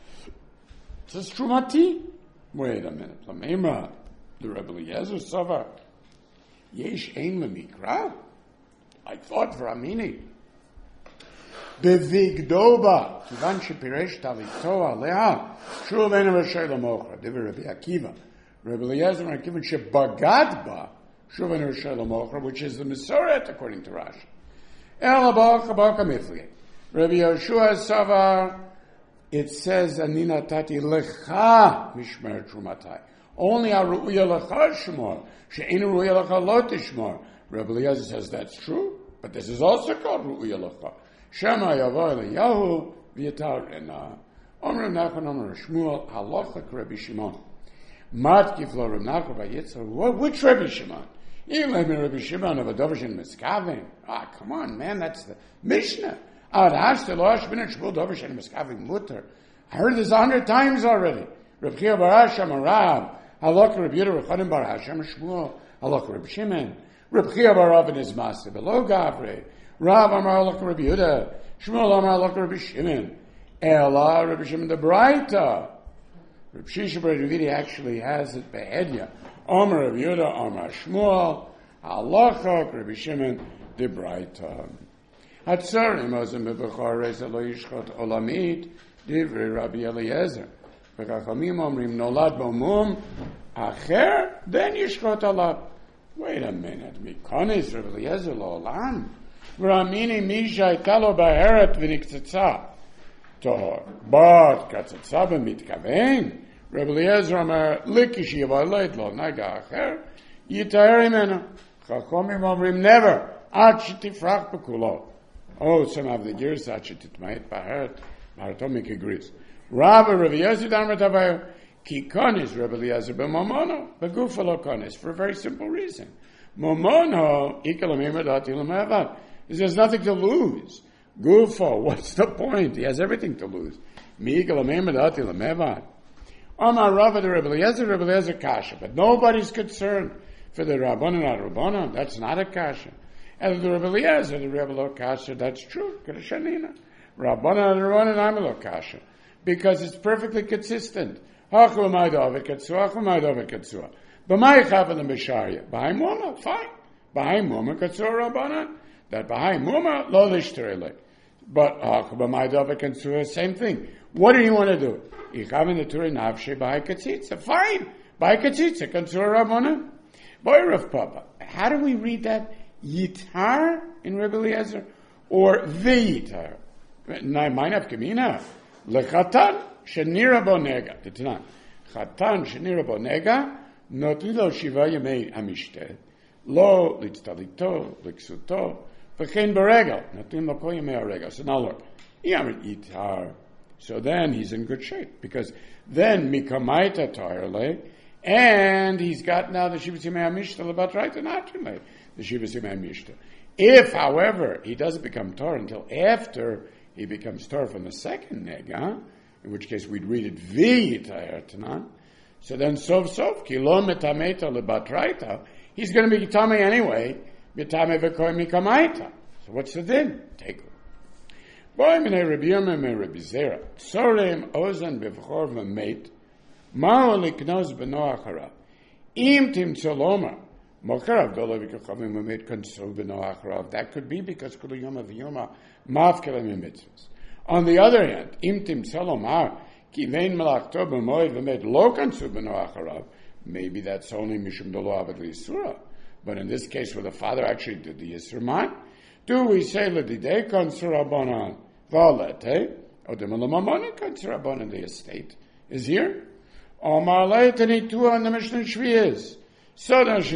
says Trumati. Wait a minute. Lamema, the Rabbi Eliezer Sava, Yesh Ein Lemikra? I thought for Amini. Bevigdoba, Kivan Shepiresh Talito Alea, Shuvenu Rashay Lamocha, Divi Rabbi Akiva, Rabbi Eliezer and Akiva Shebagadba, Shuvenu Rashay Lamocha, which is the Mesoret according to Rashi. El Abaka Baka Mifli. Rabbi Yoshua Savar, it says, Anina Tati Lecha Mishmer Trumatai. Only a Ru'ya Lecha Shmor, She'enu Ru'ya Lecha Lo Tishmor. Rabbi Eliezer says that's true, but this is also called Ru'ya Lecha. Shema Yavo Eliyahu V'yatar Ena. Omer Nachman Omer Shmuel Halacha Rabbi Shimon. Matkif Lo Rabbi Nachman V'yitzar. Which Rabbi Shimon? Even Rabbi Shimon of Adovashin Miskavim. Ah, come on, man, that's the Mishnah. I heard this 100 times already. Rabbi Chia bar Hashem Rav, Halakha Rabbi Yehuda Rechanim bar Hashem Shmuel, Halakha Rabbi Shimon, Rabbi Chia bar Rav and his master below Gavre, Rav Amar Halakha Rabbi Yehuda, Shmuel Amar Halakha Rabbi Shimon, Ela Rabbi Shimon the Braita. Rabbi Shisha bar Ravidi actually has it be'edya. Amar Rabbi Yehuda, Amar Shmuel, Halakha Rabbi Shimon the Braita. Hatzarim ozim bebechor reza lo yishchot olamit divrei Rabbi Eliezer. V'chachamim omrim nolad bo mum acher then yishchot alav. Wait a minute, mikonis Rabbi Eliezer lo olam. V'ramini misha italo ba'eret v'niktzatza tohor. But katzatza b'mitkavein. Rabbi Eliezer omer likish yivaleit lo naga acher yitaher imenu. Chachamim omrim never ad shetifrach b'kulo. Oh, some of the gears such it might Bahart Martomik agrees. Rabbi Eliezer Darmatavayo Kikonis Rabbi Eliezer b'Momono b'Gufalo Konis for a very simple reason. Momono ikalamimedati l'mevad. There's nothing to lose. Gufo, what's the point? He has everything to lose. Mi ikalamimedati l'mevad. Amar Rabbi Eliezer kasha, but nobody's concerned for the Rabbanon Rabbanon. That's not a kasha. And the Rabbi Eliezer, the Rebbe Lo Kasha, that's true. Kedushanina. Rabbanan and Rabbanan Kasha. Because it's perfectly consistent. Hachu Maidov Katsua, Hachu Maidov Katsua. B'may Chav and the Misharia. B'hai Muma, fine. B'hai Muma Katsua Rabbanan. That B'hai Muma, Lo Lishterele. But Hachu Maidov Katsua, same thing. What do you want to do? Ichav in the Turei Navshe B'hai Katzitza. Fine. B'hai Katzitza, Katsua Rabbanan. Boy Rav Papa. How do we read that? Yitar in Rabbi Eliezer or V'yitar? Ma'inav Kamina Lechatan Shenira Bonega. The Tanan Chatan Shenira Bonega Notilo Shiva Yemei Amishte Lo Litztalito Liksuto V'chein Beregel Notin Lo Kol Yemei Aregel. So now look, Yamrit Yitar. So then he's in good shape because then Mikamaita Tarle and he's got now the Shiva Yemei Amishte Lebat Right and Atrime. The Shiva Simei Mishta. If, however, he doesn't become Torah until after he becomes Torah from the second nega, in which case we'd read it V'yitayar Tanan. So then Sov Ki Lo Metameta Lebatraita, he's going to be Tame anyway, Mitame V'koy Mikamaita. So what's the din? Take it. Boy Minei Rabbi Yomem and Rabbi Zera, Tsorem Ozan Bevchor V'meit, Mao Liknos B'no Acharav, Im Tim Tzoloma, that could be because on the other hand, maybe that's only Mishum Dolo Avad L'Yisura. But in this case where the father actually did the Yisraman, do we say L'Didei Kansurabanan Valete or the Malamamani Kansurabanan, the estate is here? Omar Leitani Tua and the Mishnah Shvi that's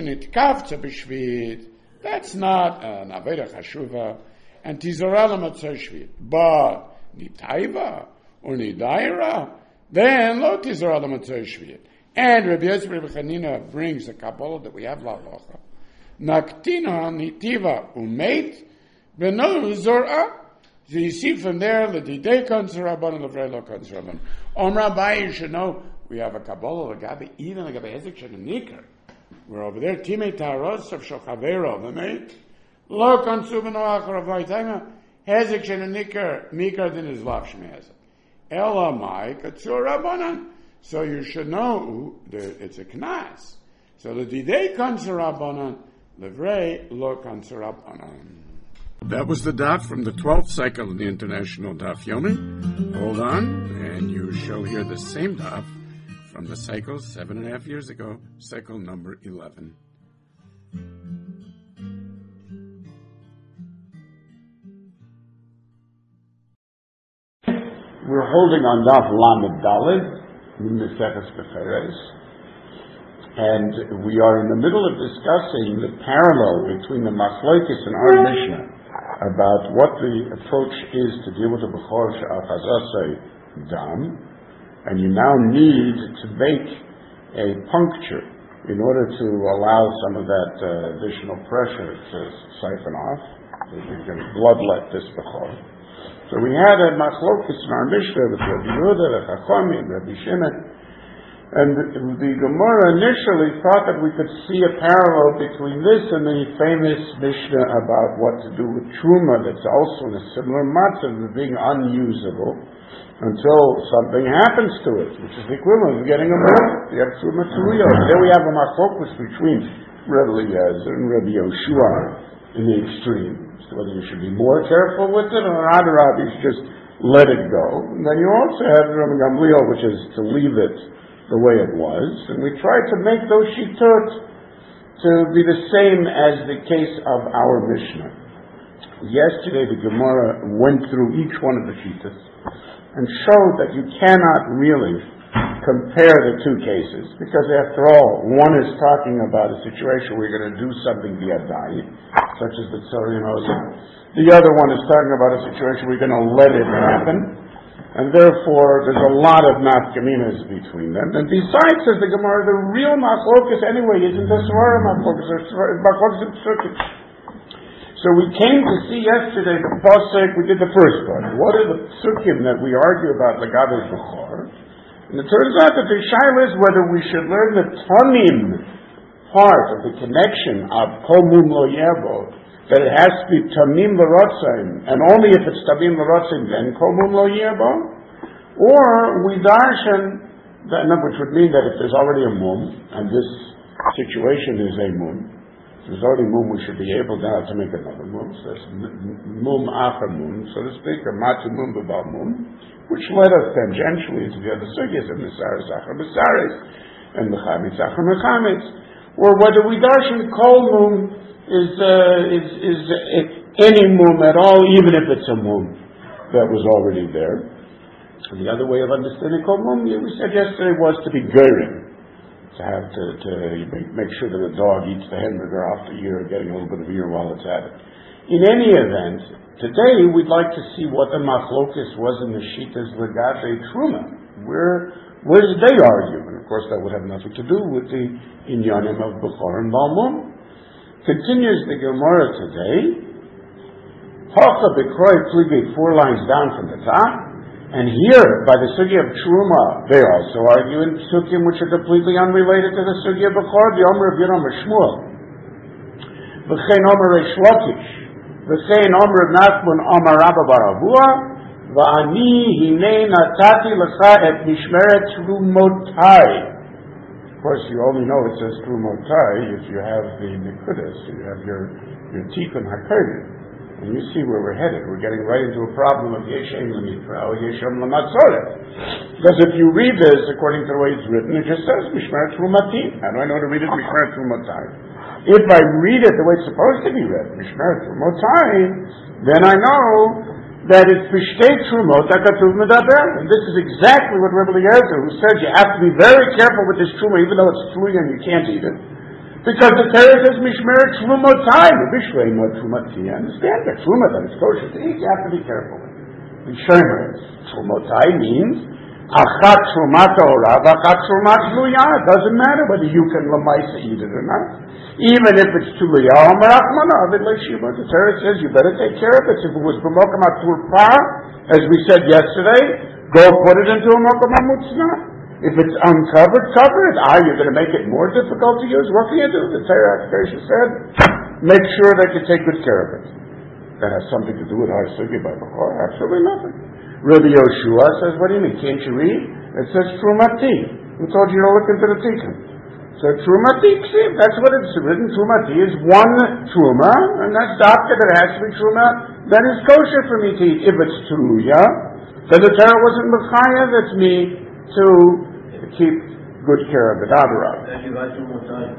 not an Aveda Chashuva, and Tizorala Matzah Shvit. But Nitaiva or Nidaira, then Lo Tizorala Matzah Shvit. And Rabbi Yosef Chanina brings the Kabbalah that we have La'alocha. Naktina Nitiva Umeit V'no Zorah. So you see from there, L'didei Kansuraban and L'vrei Lo Kansuraban. Rabbi, you should know, we have a Kabbalah, L'gabi, even L'gabi Hezek Shen Nikar. We're over there, Timei Taros of Shochavero, the mate. Lo Kansu B'no Acharav V'aytaima, Hezek Shen Nikar, Mikar Din is Lav Shmei Ela Mai Katsur Rabbanan. So you should know it's a Knas. So the Didei Kansur Rabbanan, L'vrei Lo Kansur Rabbanan. That was the daf from the 12th cycle of the International Daf Yomi. Hold on, and you shall hear the same daf from the cycle 7.5 years ago, cycle number 11. We're holding on daf Lamed Daled, Meseches Becheres, and we are in the middle of discussing the parallel between the Machlokes and our Mishnah about what the approach is to deal with the Bechor She'al Chazasei Dam, and you now need to make a puncture in order to allow some of that additional pressure to siphon off, so you can bloodlet this Bechor. So we had a Machlokes in our Mishnah with Rabbi Yehuda, the Chachami, and Rabbi Shimon, and the Gemara initially thought that we could see a parallel between this and the famous Mishnah about what to do with Truma that's also in a similar matzav of being unusable until something happens to it, which is the equivalent of getting a mum. You have Truma Tuyo. There we have a Machlokes between Rabbi Eliezer and Rabbi Yoshua in the extreme, so whether you should be more careful with it or rather you should just let it go. And then you also have Rabbi Gamliel, which is to leave it the way it was, and we tried to make those shitot to be the same as the case of our Mishnah. Yesterday the Gemara went through each one of the shitot and showed that you cannot really compare the two cases, because after all, one is talking about a situation where you're going to do something via dai, such as the Tzorian Ozen. The other one is talking about a situation where you're going to let it happen. And therefore, there's a lot of nafkaminas between them. And besides, says the Gemara, the real machlokes anyway isn't the Svara machlokes, it's machlokes and psukim. So we came to see yesterday the pasuk. We did the first part. What are the psukim that we argue about Lagabe Bechor? And it turns out that the shaila is whether we should learn the tamim part of the connection of kol mum lo yerbo, that it has to be tamim l'rotzaim, and only if it's tamim l'rotzaim then kol mum lo yerbo, or we darshan, which would mean that if there's already a mum, and this situation is a mum, if there's already mum, we should be able now to make another mum, so that's mum acher mum, so to speak, or matu mum b'bal mum, which led us tangentially to the other sugyas of Mesaris acher Mesaris, and Mechamitz acher Mechamitz, or whether we darshan kol mum is any mum at all, even if it's a mum that was already there. And the other way of understanding kol mum, we said yesterday, was to be gering, to have to make sure that a dog eats the hamburger off the ear, getting a little bit of ear while it's at it. In any event, today we'd like to see what the machlokes was in the shitas legate truma. Where did they argue? And of course that would have nothing to do with the inyanim of Bechor and Balmum. Continues the Gemara today. Hacha B'kroi Pligei, 4 lines down from the top. And here, by the sugya of Truma, they also argue in psukim which are completely unrelated to the sugya of Bechor, the Omer of Yerom Shmuel. V'chein Omer Reish Lakish. V'chein Omer of Nachman Omer Rabba bar Avua. V'ani hinei natati l'cha et mishmeret Trumotai. Of course, you only know it says Trumotai if you have the Nikudas, you have your Tikkun HaKodesh. And you see where we're headed. We're getting right into a problem of Yeshem L'Mikra, Yeshem L'Matzorah. Because if you read this according to the way it's written, it just says Mishmeret Trumatim. How do I know to read it Mishmeret Trumotai? If I read it the way it's supposed to be read, Mishmeret Trumotai, then I know that it's Pishtei Trumot Akatuv Medaber. And this is exactly what Rabbi Eliezer, who said you have to be very careful with this Truma, even though it's Tluya and you can't eat it. Because the Torah says Mishmeret Trumotai, the Bishlei Mo Trumati. Understand that Truma, that it's kosher to eat, you have to be careful. Mishmeret Trumotai means Achat Trumata Orav, Achat Trumat Tluya. It doesn't matter whether you can Lamaisa eat it or not. Even if it's Tluya, the Torah says you better take care of it. If it was B'mokum HaTurpa, as we said yesterday, go put it into a Mokum HaMutzna. If it's uncovered, cover it. You're going to make it more difficult to use. What can you do? The Torah said, make sure that you take good care of it. That has something to do with our sugya by Bechor? Absolutely nothing. Rabbi Yoshua says, what do you mean? Can't you read? It says Trumati. Who told you to look into the Tikkun? So Trumati Ksiv, that's what it's written. Trumati is one Truma, and that's Dafka that has to be Truma, that is kosher for me to eat. If it's Truya, then the Torah wasn't Mechaya, that's me to keep good care of it. Adarab.
And you write from one time.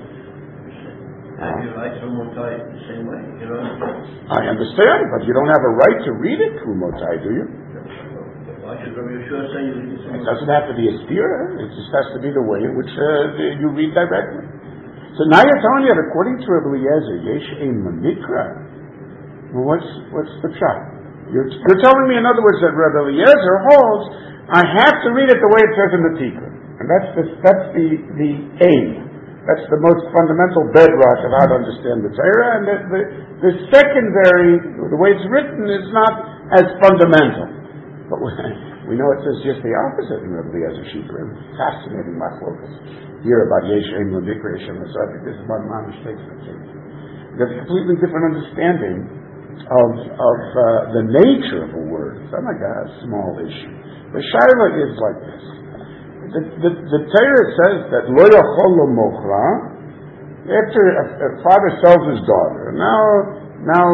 And you write from one time the same way. You know?
I understand, but you don't have a right to read it through Motai, do you?
Why should Rabbi Yeshua say you read the same
It
way?
doesn't have to be a stira. It just has to be the way in which you read directly. So now you're telling me that according to Rabbi Eliezer, Yesh Ein Mikra. Well, what's the pshat? You're telling me, in other words, that Rabbi Eliezer holds I have to read it the way it says in the Tikra, and that's the aim. That's the most fundamental bedrock of how to understand the Torah, and the secondary, the way it's written, is not as fundamental. But we know it says just the opposite in Rabbi Eliezer Shibrim. Fascinating machlokas. Here about Yesh Ein Mikra Yesh Ein Masavik. This is one Mamish takes the case. You have a completely different understanding of the nature of a word. It's not like a small issue. The Shaila is like this. The Torah says that Lo Yachol Lo Mochra, after a father sells his daughter, now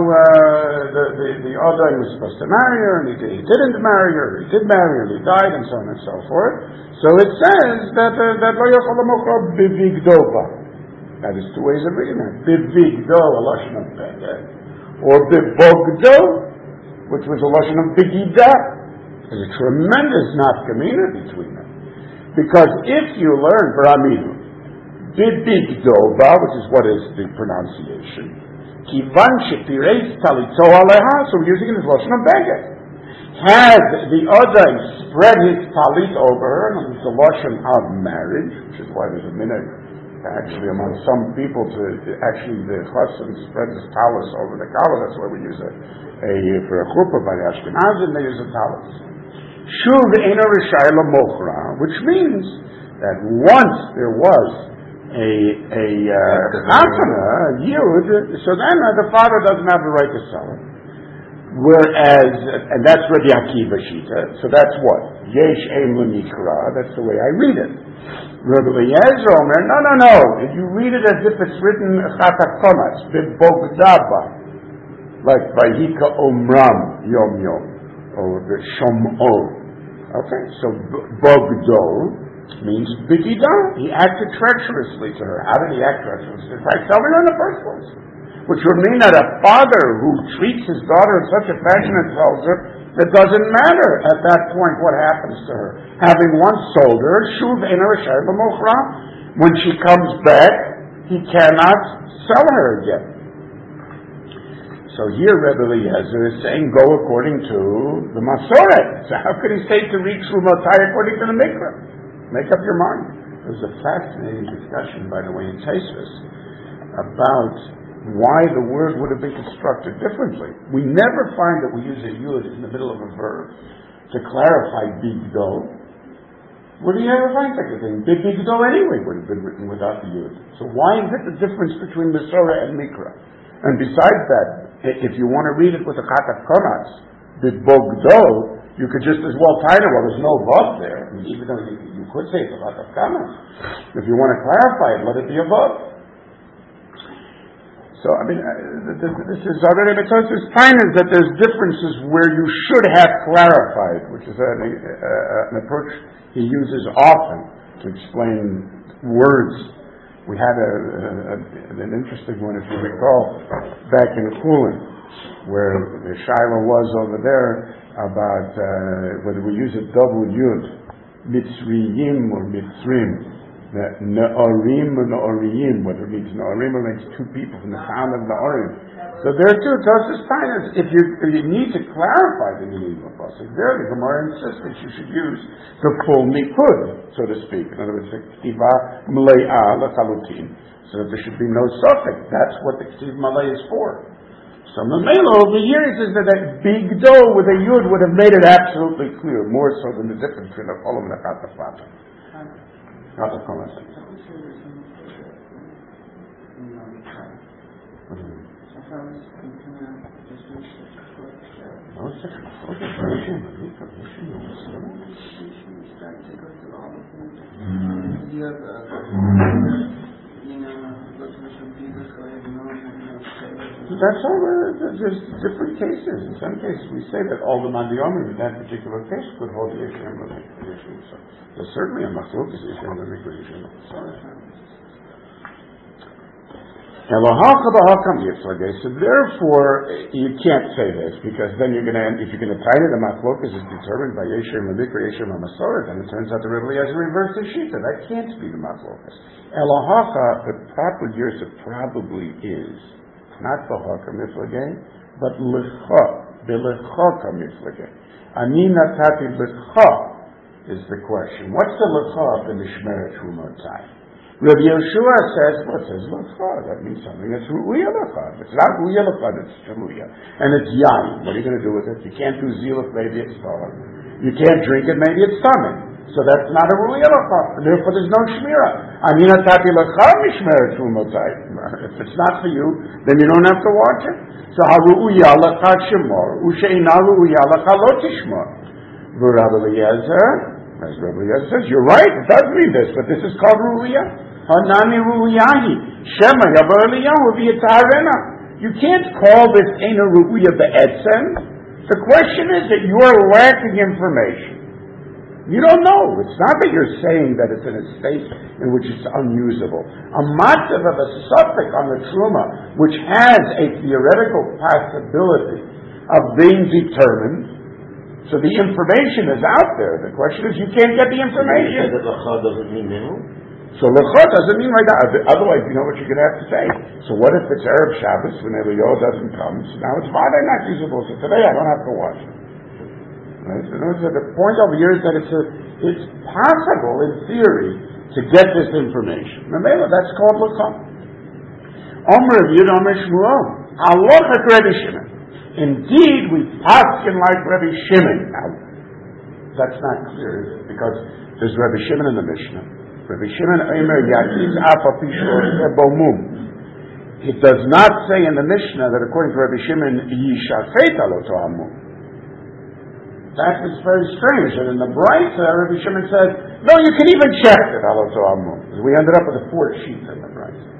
the Adam was supposed to marry her, and he didn't marry her, he did marry her, he died, and so on and so forth. So it says that Lo Yachol Lo Mochra Bivigdova. That is two ways of reading it. Bivigdo, a lashon of beged, or Bivogdo, which was a lashon of begida. There's a tremendous nafkamina between them. Because if you learn Baraminu, Bibigdova, which is what is the pronunciation, Kivan Shepireis Talito Aleha, so we're using it as lashon of beged. Had the Odai spread his talit over her, and it's a lashon of marriage, which is why there's a minute actually among some people actually the chassan spreads his talis over the kala. That's why we use for a chuppah by the Ashkenazim, they use a talis. Shuv Eino Rishai L'Mochra, which means that once there was a chasana, a yud, so then the father doesn't have the right to sell it. Whereas, and that's Rabbi Akiva Shita, so that's what? Yesh Ein L'Mikra, that's the way I read it. Rabbi Eliezer Omer, no. If you read it as if it's written Chatakomas, Bibogdaba, like Vayika Omram Yom Yom, or the Shom'o. Okay, so Bogdo means Bigida. He acted treacherously to her. How did he act treacherously? By selling her in the first place. Which would mean that a father who treats his daughter in such a fashion and sells her, it doesn't matter at that point what happens to her. Having once sold her, Shuv Eino Rishai L'Mochra, when she comes back, he cannot sell her again. So here Rebbe Eliezer is saying, go according to the Masoret. So how could he say to read Trumotai according to the Mikra? Make up your mind. There's a fascinating discussion, by the way, in Tosfos about why the word would have been constructed differently. We never find that we use a yud in the middle of a verb to clarify bigdo. Where do you ever find such a thing? Bigdo anyway would have been written without the yud. So why is it the difference between Masorah and Mikra? And besides that, if you want to read it with a Chatat Komas, bigdo, you could just as well tie it. Well, there's no vav there. I mean, even though you could say it's a Chatat Komas. If you want to clarify it, let it be a vav. So, I mean, this is already Tosfos time is that there's differences where you should have clarified, which is an approach he uses often to explain words. We had an interesting one, if you recall, back in Kulin, where the Shiloh was over there about whether we use a double yud, Mitzriyim or Mitzrim. Na'orim or Na'oriyim, whether it means Na'orim or means two people from the town of Na'orim. So there too, Tosfos Tainus, if you need to clarify the meaning of a pasuk, there the Gemara insists that you should use the full nikud, so to speak. In other words, the k'tiva mle'ah l'chalutin, so that there should be no suffix. That's what the k'tiv malei is for. So Mamela over here he says that big dough with a yud would have made it absolutely clear, more so than the difference between a kolam and a katafata. Not a comment.
You have
That's all. There's different cases. In some cases, we say that all the Mandiyomim in that particular case could hold Yeshem Lamikra. So there's certainly a Machlokes Yeshem Lamikra Yeshem. So therefore, you can't say this because then you're going to end. If you're going to tie it, the Machlokes is determined by Yeshem Lamikra Yeshem Hamasorah, then it turns out the Rebbe Eliezer reversed the Shita. That can't be the Machlokes. Elohacha, the proper years it probably is. Not Bahaka Miflageh, but Lecha, Belechacha Miflageh. Ani Natati Lecha is the question. What's the Lecha of the Mishmeret Humotai? Rabbi Yeshua says, what says Lecha? That means something that's Ru'uya Lecha. If it's not Ru'uya Lecha, it's Shaluya. And it's Yain. What are you going to do with it? You can't do Zilach, maybe it's Torah. You can't drink it, maybe it's Tamim. So that's not a Ru'uya Lecha. Therefore there's no Shmira. Ani Natati Lecha Mishmeret Humotai. If it's not for you, then you don't have to watch it. So Haru'uya Lecha Shemor, Usheina Ru'uya Lecha Lo Tishmor. Rabbi Eliezer, as Rabbi Eliezer says, you're right, it does mean this, but this is called Ru'uya. Hanani Ru'uyahi. Shema Yabar Eliyahu V'Yitarena. You can't call this Eina Ru'uya Be'etzen. The question is that you're lacking information. You don't know. It's not that you're saying that it's in a state in which it's unusable. A matzav of a suffix on the truma, which has a theoretical possibility of being determined, so the information is out there. The question is, you can't get the information.
That lecha doesn't mean minhu?
So lecha doesn't mean right now. Otherwise, you know what you're going to have to say. So what if it's Erev Shabbos when Eliyahu doesn't come? So now it's Vada not usable. So today I don't have to watch it. Right? So the point over here is that it's possible in theory to get this information. Remember, that's called lecha. Omer of Yud Omer Shmuel. Aloha Rebbe Shimon. Indeed, we paskin like Rebbe Shimon. Now, that's not clear, is it? Because there's Rebbe Shimon in the Mishnah. Rebbe Shimon Omer Yakiz Afa Pishor Ebomum. It does not say in the Mishnah that according to Rebbe Shimon, Yishafet Aloto Amum. That is very strange. And in the Brisa, Rebbe Shimon says, no, you can even check it Aloto Amum. We ended up with a 4 sheets in the Brisa.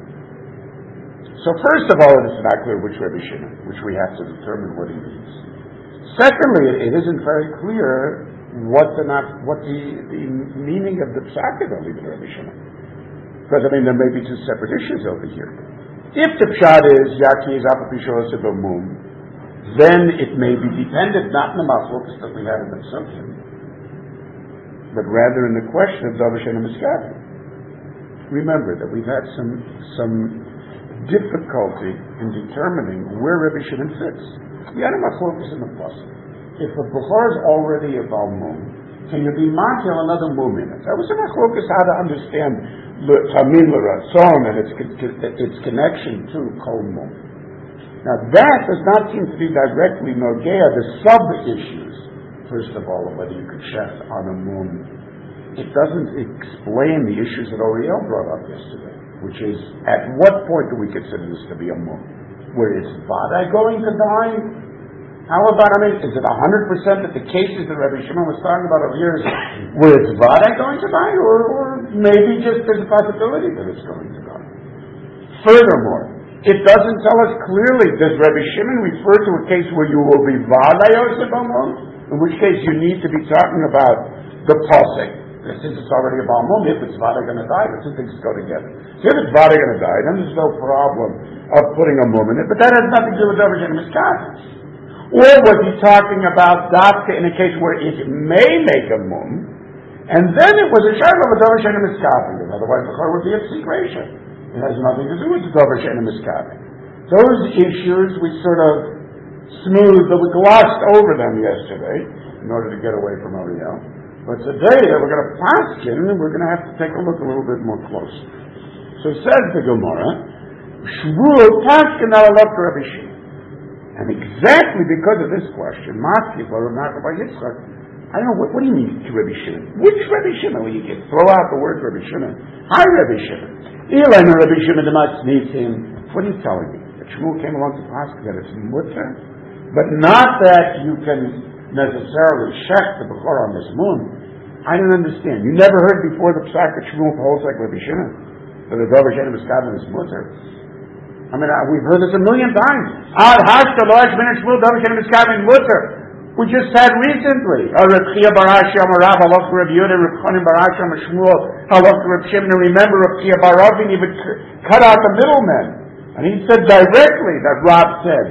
So first of all, it is not clear which Rebbe Shimon, which we have to determine what he means. Secondly, it isn't very clear what the meaning of the psak is, even Rebbe Shimon. Because there may be 2 separate issues over here. If the pshat is Yaki is Apapishol Sebamum, then it may be dependent not in the machlokas that we have in the Psukim, but rather in the question of Davish and Miskavi. Remember that we've had some difficulty in determining where Rebbe Shimon fits. The animal focus in the pasuk. If a bukhar is already a Baal Mum, can you be matil another mum in it? That was a focus how to understand Tamin L'Ratzon and its connection to Kol Mum. Now that does not seem to be directly nogea the sub-issues. First of all, whether you could chef on a mum. It doesn't explain the issues that Oriel brought up yesterday, which is, at what point do we consider this to be a mum? Where is Vada going to die? How about, is it 100% that the cases that Rabbi Shimon was talking about over here is where is Vada going to die? Or maybe just there's a possibility that it's going to die. Furthermore, it doesn't tell us clearly, does Rabbi Shimon refer to a case where you will be Vada Yosef Amon? In which case you need to be talking about the pasuk. Since it's already a Baal Mum, if it's Vada going to die, the 2 things go together. So if it's Vada going to die, then there's no problem of putting a mum in it, but that has nothing to do with Davish and Miskavis. Or was he talking about Dafka in a case where it may make a mum, and then it was a shadow of a Davish and Miskavis, otherwise the car would be a secretion. It has nothing to do with the Davish and Miskavis. Those issues we sort of smoothed, but we glossed over them yesterday in order to get away from Ariel. But today that we're going to paskin, we're going to have to take a look a little bit more closely. So says the Gemara, Shvuah paskin al alav Rabbi Shimon. And exactly because of this question, Matki or Rav Yitzchak, I don't know, what do you mean to Rabbi Shimon? Which Rabbi Shimon? Well, you can throw out the word Rabbi Shimon. Hi, Rabbi Shimon. Elena Rabbi Shimon the Matznitzim. What are you telling me? That Shmuel came along to paskin that it's mutter, but not that you can necessarily check the Bechor on this moon. I don't understand. You never heard before the psak that Shmuel holds like Rabbi Shimon, that the Davish and Miskav is mutter.
I mean, we've heard this a million times. Ad hashta lo Shmuel Shmuel Davar she'en miskaven mutter. We just had recently, Reb Chia Barashi Amar Rav, halach Reb Yehuda, Reb Chanan Barashi Amar Shmuel, halach Reb Shimon. Remember, Reb Chia Barashi even cut out the middlemen, and he said directly that Rav said,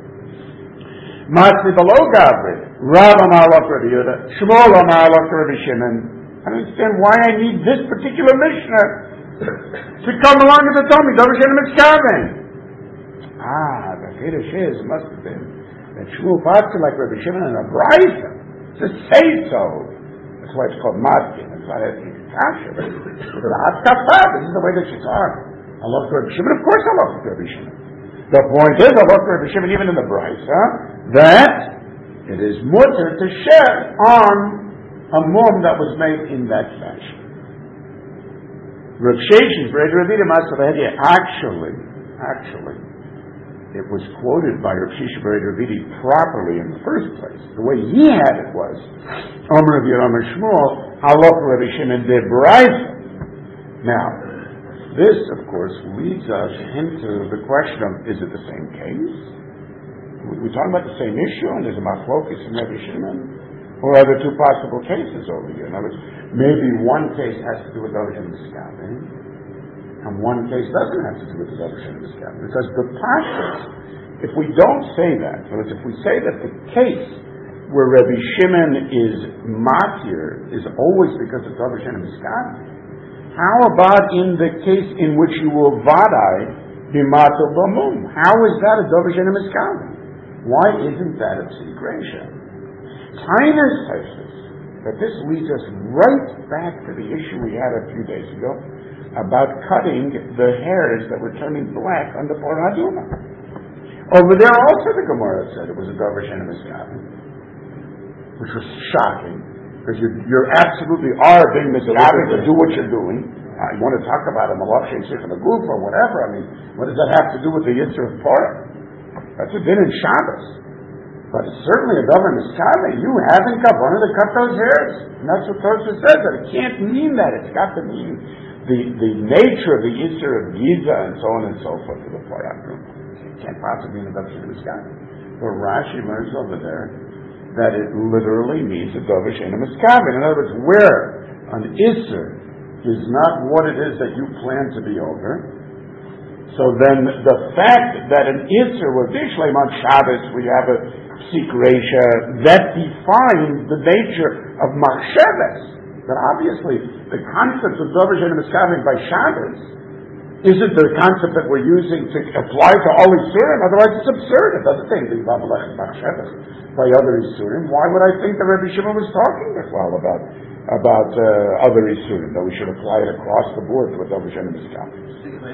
Masli below Gavri, Rav Amar halach Reb Yehuda, Shmuel Amar halach Reb Shimon. I don't understand why I need this particular Mishnah to come along and to tell me Davar she'en miskaven. The Kiddush is must have been that Shmuel Patzah like Rabbi Shimon and a Brisa to say so. That's why it's called Matkin. That's why it's Kasha. But this is the way that she taught. I love Rabbi Shimon. Of course I love Rabbi Shimon. The point is, I love Rabbi Shimon even in the Brisa that it is mutter to share on a mum that was made in that fashion. Rav Sheshes, actually, it was quoted by Rav Shisha Bar Ravidi properly in the first place. The way he had it was, Omer Rav Yehuda Amar Shmuel, halach Rabbi Shimon de Brisa. Now, this, of course, leads us into the question of, is it the same case? We're talking about the same issue, and there's a machlokas in Rabbi Shimon, or are there two possible cases over here? In other words, maybe one case has to do with Davar she'en miskaven, and one case doesn't have to do with the Davar she'en miskaven. Because the pashas, if we don't say that, in other words, if we say that the case where Rabbi Shimon is matir is always because of Davar she'en miskaven, how about in the case in which you will vadai be matir b'mum? How is that a Davar she'en miskaven? Why isn't that a tzidikresha? Tainus says this, that this leads us right back to the issue we had a few days ago about cutting the hairs that were turning black on the Por Haduma. Over there also the Gemara said it was a Davar she'en miskaven, which was shocking, because you absolutely are being miskaven to do what you're doing. You want to talk about a malach she'en sif in a group or whatever, I mean, what does that have to do with the Yitzhak of Torah? That's a din in Shabbos. But it's certainly a Davar miskaven. You haven't kavanah to cut those hairs. And that's what Tosfos says, that it can't mean that. It's got to mean the nature of the Yisur of Giza and so on and so forth to the Poyat group. It can't possibly mean a Davar she'en miskaven. But Rashi learns over there that it literally means a Davar she'en miskaven. In other words, where an Isur is not what it is that you plan to be over, so then the fact that an Isur was Ishleim on Shabbos, we have a Psik Reisha, that defines the nature of Machsheves. That obviously the concept of Davar she'en miskaven by Shabbos isn't the concept that we're using to apply to all Isurim. Otherwise it's absurd. It doesn't say anything about Machsheves by other Isurim. Why would I think that Rabbi Shimon was talking as well about other Isurim, that we should apply it across the board to a Davar she'en miskaven?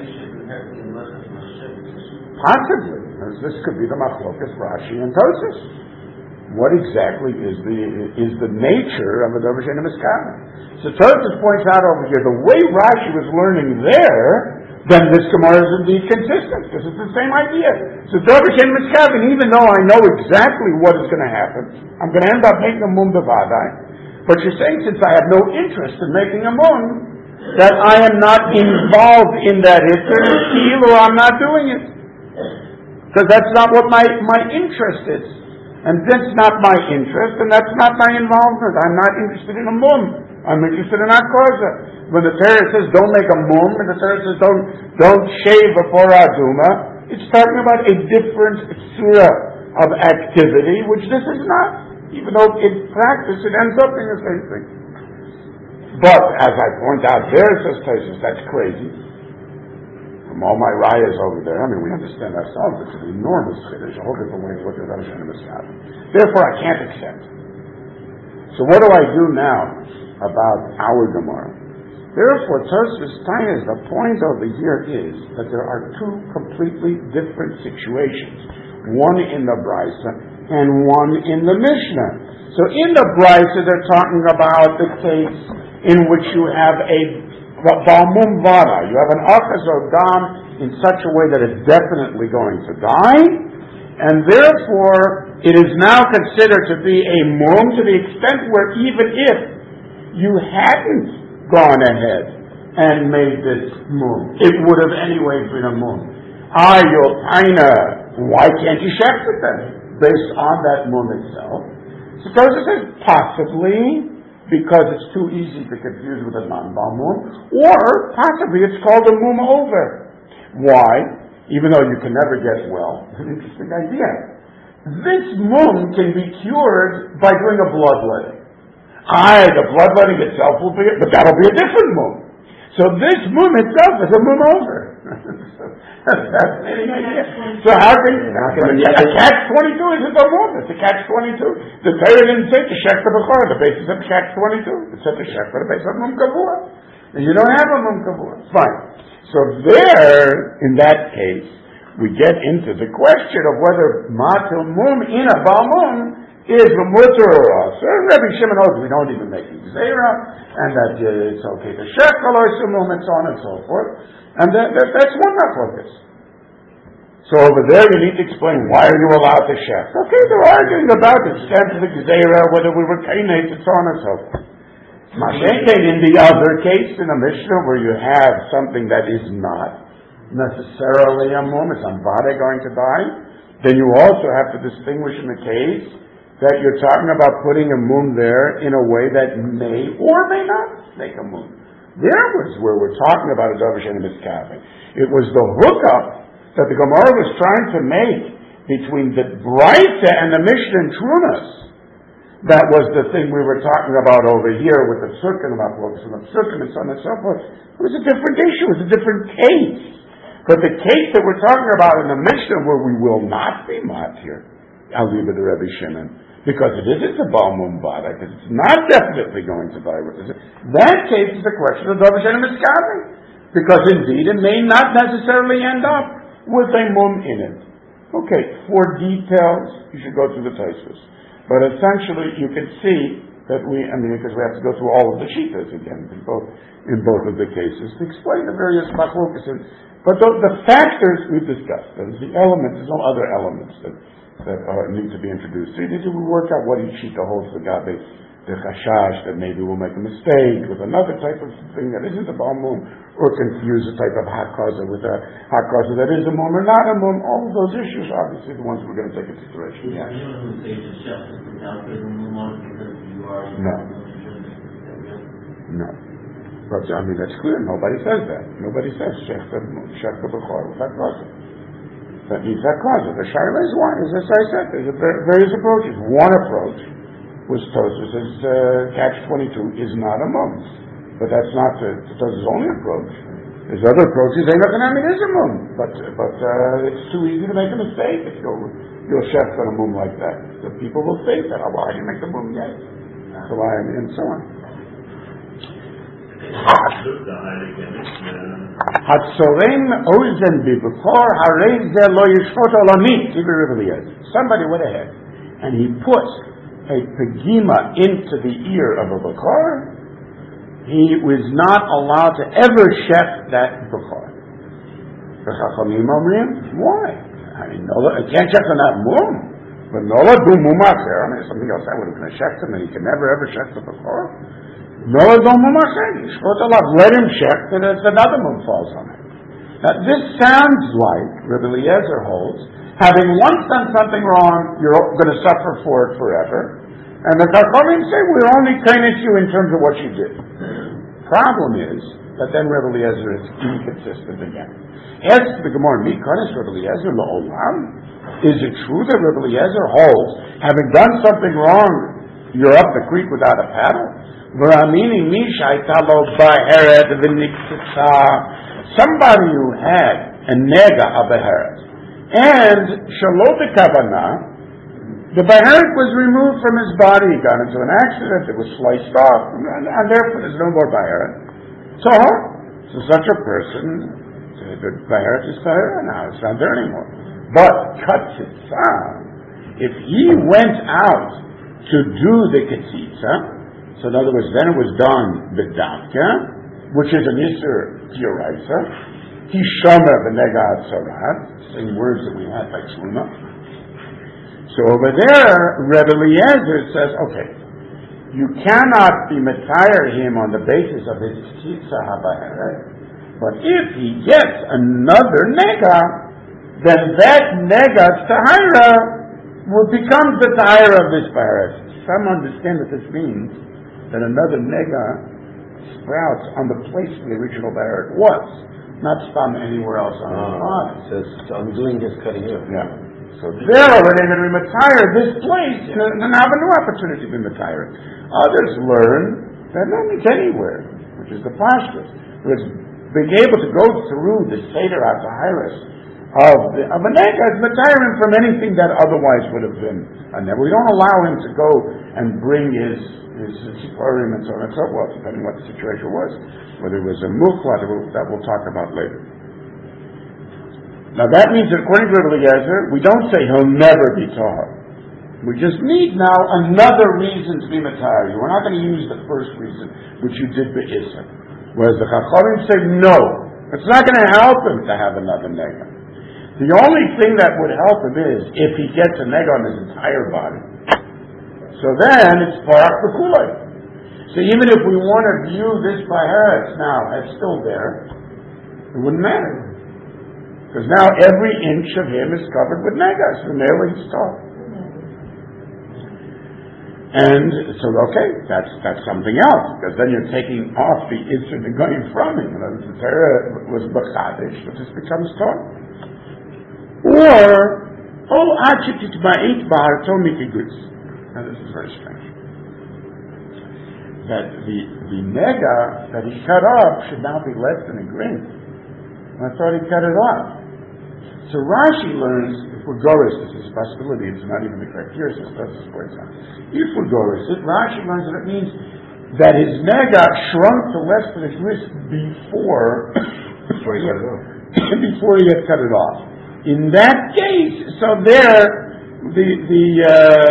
Possibly. This could be the machlokas Rashi and Tosfos. What exactly is the nature of a Davar she'en miskaven? So Tosfos points out over here, the way Rashi was learning there, then this Gemara is indeed consistent, because it's the same idea. So Davar she'en miskaven, even though I know exactly what is going to happen, I'm going to end up making a mum b'vadai. But you're saying, since I have no interest in making a mum, that I am not involved in that Hitler, or I'm not doing it. Because that's not what my interest is. And that's not my interest, and that's not my involvement. I'm not interested in a mum. I'm interested in Akaza. When the Torah says don't make a mum, and the Torah says don't shave a Por Haduma, it's talking about a different surah of activity, which this is not. Even though in practice it ends up being the same thing. But, as I point out there, says Tosfos, that's crazy. From all my rayas over there, I mean, we understand ourselves, it's an enormous chiddush, a whole different way to look at Davar she'en miskaven. Therefore, I can't accept. So what do I do now about our Gemara? Therefore, Tosfos Tainas, the point over here is that there are two completely different situations. One in the Brisa and one in the Mishnah. So in the Brisa, they're talking about the case in which you have a Balmum Vada. You have an Achaz or Dam in such a way that it's definitely going to die, and therefore it is now considered to be a mum to the extent where even if you hadn't gone ahead and made this mum, it would have anyway been a mum. Ayol Taina, why can't you shecht it then? Based on that mum itself. So Tosfos says, possibly because it's too easy to confuse with a non-bal mum, or possibly it's called a mum over. Why? Even though you can never get well. It's an interesting idea. This mum can be cured by doing a bloodletting. The bloodletting itself will be, but that'll be a different mum. So this mum itself is a mum over. That's a fascinating idea. So how can a catch-22 isn't a mum, it's a catch-22. The Torah didn't say to shech the bechor, the basis of catch-22. It said to shech for the basis of mum kavua. And you don't have a mum kavua. Fine. So there, in that case, we get into the question of whether matil mum in a bal mum is a mutter or aser. Rabbi Shimon holds we don't even make gzeira, and that it's okay to shekel or mum and so on and so forth. And that's one focus. So over there you need to explain why are you allowed to shech. Okay, they're arguing about the extent of the gzeira, whether we were kainate and so on and so forth. In the other case, in a Mishnah where you have something that is not necessarily a mum, it's Amvade going to die, then you also have to distinguish in the case that you're talking about putting a mum there in a way that may or may not make a mum. There was where we're talking about a Dovish and a Miskaveh. It was the hookup that the Gemara was trying to make between the Braita and the Mishnah and Trumas. That was the thing we were talking about over here with the Psukim, about focusing on Psukim and so on and so forth. It was a different issue, it was a different case. But the case that we're talking about in the Mishnah where we will not be mat here, I'll leave it to Rabbi Shimon, because it isn't a Baal Mum Bada, because it's not definitely going to die with this. That case is a question of Dovish and Miskaveh, because indeed it may not necessarily end up with a mum in it. Okay, for details, you should go through the Tosfos. But essentially, you can see that because we have to go through all of the shitas again in both of the cases to explain the various machlokas. But the factors we've discussed, there's the elements, there's no other elements that need to be introduced. So we work out what each shita holds the gabe, the chashash that maybe we'll make a mistake with another type of thing that isn't a Baal Mum, or confuse a type of hakaza with a hakaza that is a mum or not a mum. All of those issues are obviously the ones we're going to take into consideration. Yeah. No. But that's clear. Nobody says that. Nobody says shech the bechor with hakaza. That means hakaza. The shaila is one. As I said, there's various approaches. One approach was Tosfos says catch-22 is not a mum. But that's not the Tosfos' only approach. There's other approaches. They reckon is a mum, but it's too easy to make a mistake if you'll chef on a mum like that. The people will think that, why did you make the mum yet? So and so on. Hatzorein ozen bibukor harei ze lo yishfot olamit. Somebody went ahead and he put a pegima into the ear of a bukor. He was not allowed to ever shech that bukor. The Chachamim omrim, why? I can't shech on that mum, but nola do mum acher. Something else I would have been shech him, and he can never ever shech the bukor. Nola do mum acher. Let him shech, and another mum falls on him. Now this sounds like Rabbi Eliezer holds, having once done something wrong, you're going to suffer for it forever. And the Chachamim say, we're only kindness you in terms of what you did. Problem is that then Rabbi Eliezer is inconsistent again. Ask the Gemara, Mikanis Rabbi Eliezer la'olam? Is it true that Rabbi Eliezer holds, having done something wrong, you're up the creek without a paddle? V'ramini mishaita lo ba'heret v'niktitza. Somebody who had a nega a beheret, and shalo b'kavanah, the beheret was removed from his body. He got into an accident. It was sliced off, and therefore there's no more beheret. So such a person, the beheret is beheret now. It's not there anymore. But katzitza, if he went out to do the katzitza, so in other words, then it was done b'davka, which is an isur tioraisa. He shomer b'nega atzarat, same words that we had by Tzluma. So over there, Rebbe Eliezer says, okay, you cannot be metayr him on the basis of his ktitza habaheret, but if he gets another nega, then that nega tahira becomes the tahira of this Baharet. Some understand that this means that another nega sprouts on the place where the original Baharet was, not stam anywhere else on the spot.
So I'm doing this cutting here.
Yeah. So they're already going to be matire this place and have a new opportunity to be matire. Others learn that no means anywhere, which is the pashtus. Because being able to go through the Seder HaTahiris of a nega is matiring from anything that otherwise would have been a nega. We don't allow him to go and bring his tziporim and so on and so forth, depending what the situation was. Whether it was a mukla, that we'll talk about later. Now that means that according to Rabbi Eliezer, we don't say he'll never be tahor. We just need now another reason to be matari. We're not going to use the first reason, which you did be'isa. Whereas the Chachamim say no, it's not going to help him to have another nega. The only thing that would help him is if he gets a nega on his entire body. So then it's parak b'kulay. So even if we want to view this Baharet now as still there, it wouldn't matter. Because now every inch of him is covered with negas, from there where he's tall. And so, okay, that's something else, because then you're taking off the instant and going from him. The Torah was b'chadish, so this becomes tall. Or, achit itba'it ba'arto mikigutz. Now this is very strange. That the nega that he cut off should now be less than a grain. I thought he cut it off. So Rashi learns, if we're goris, this is a possibility, it's not even the correct here, so that's this point on. If we're goris, Rashi learns that it means that his nega shrunk to less than a gris before he had cut it off. In that case, so there, the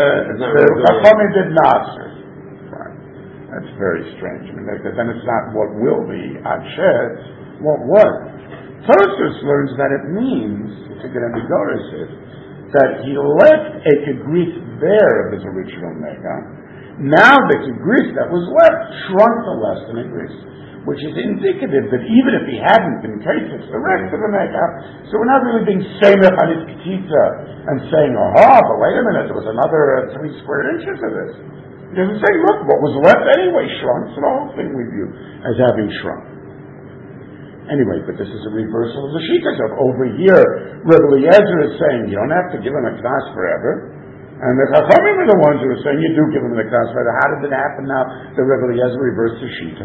Chachamim did not. Fine. That's very strange. I mean, because then it's not what will be, Adshed, what was. Tosfos learns that it means, if you're going to be goris, that he left a kegris there of his original nega. Now the kegris that was left shrunk to less than a gris, which is indicative that even if he hadn't been kaisis, the rest of the nega, so we're not really being samech on his ketita and saying, but wait a minute, there was another 3 square inches of this. He doesn't say, look, what was left anyway shrunk, so the whole thing we view as having shrunk. Anyway, but this is a reversal of the Shitas of over here. Rabbi Eliezer is saying you don't have to give him a knas forever, and the Chachamim are the ones who are saying you do give him a knas forever. How did it happen now that Rabbi Eliezer reversed the Shita?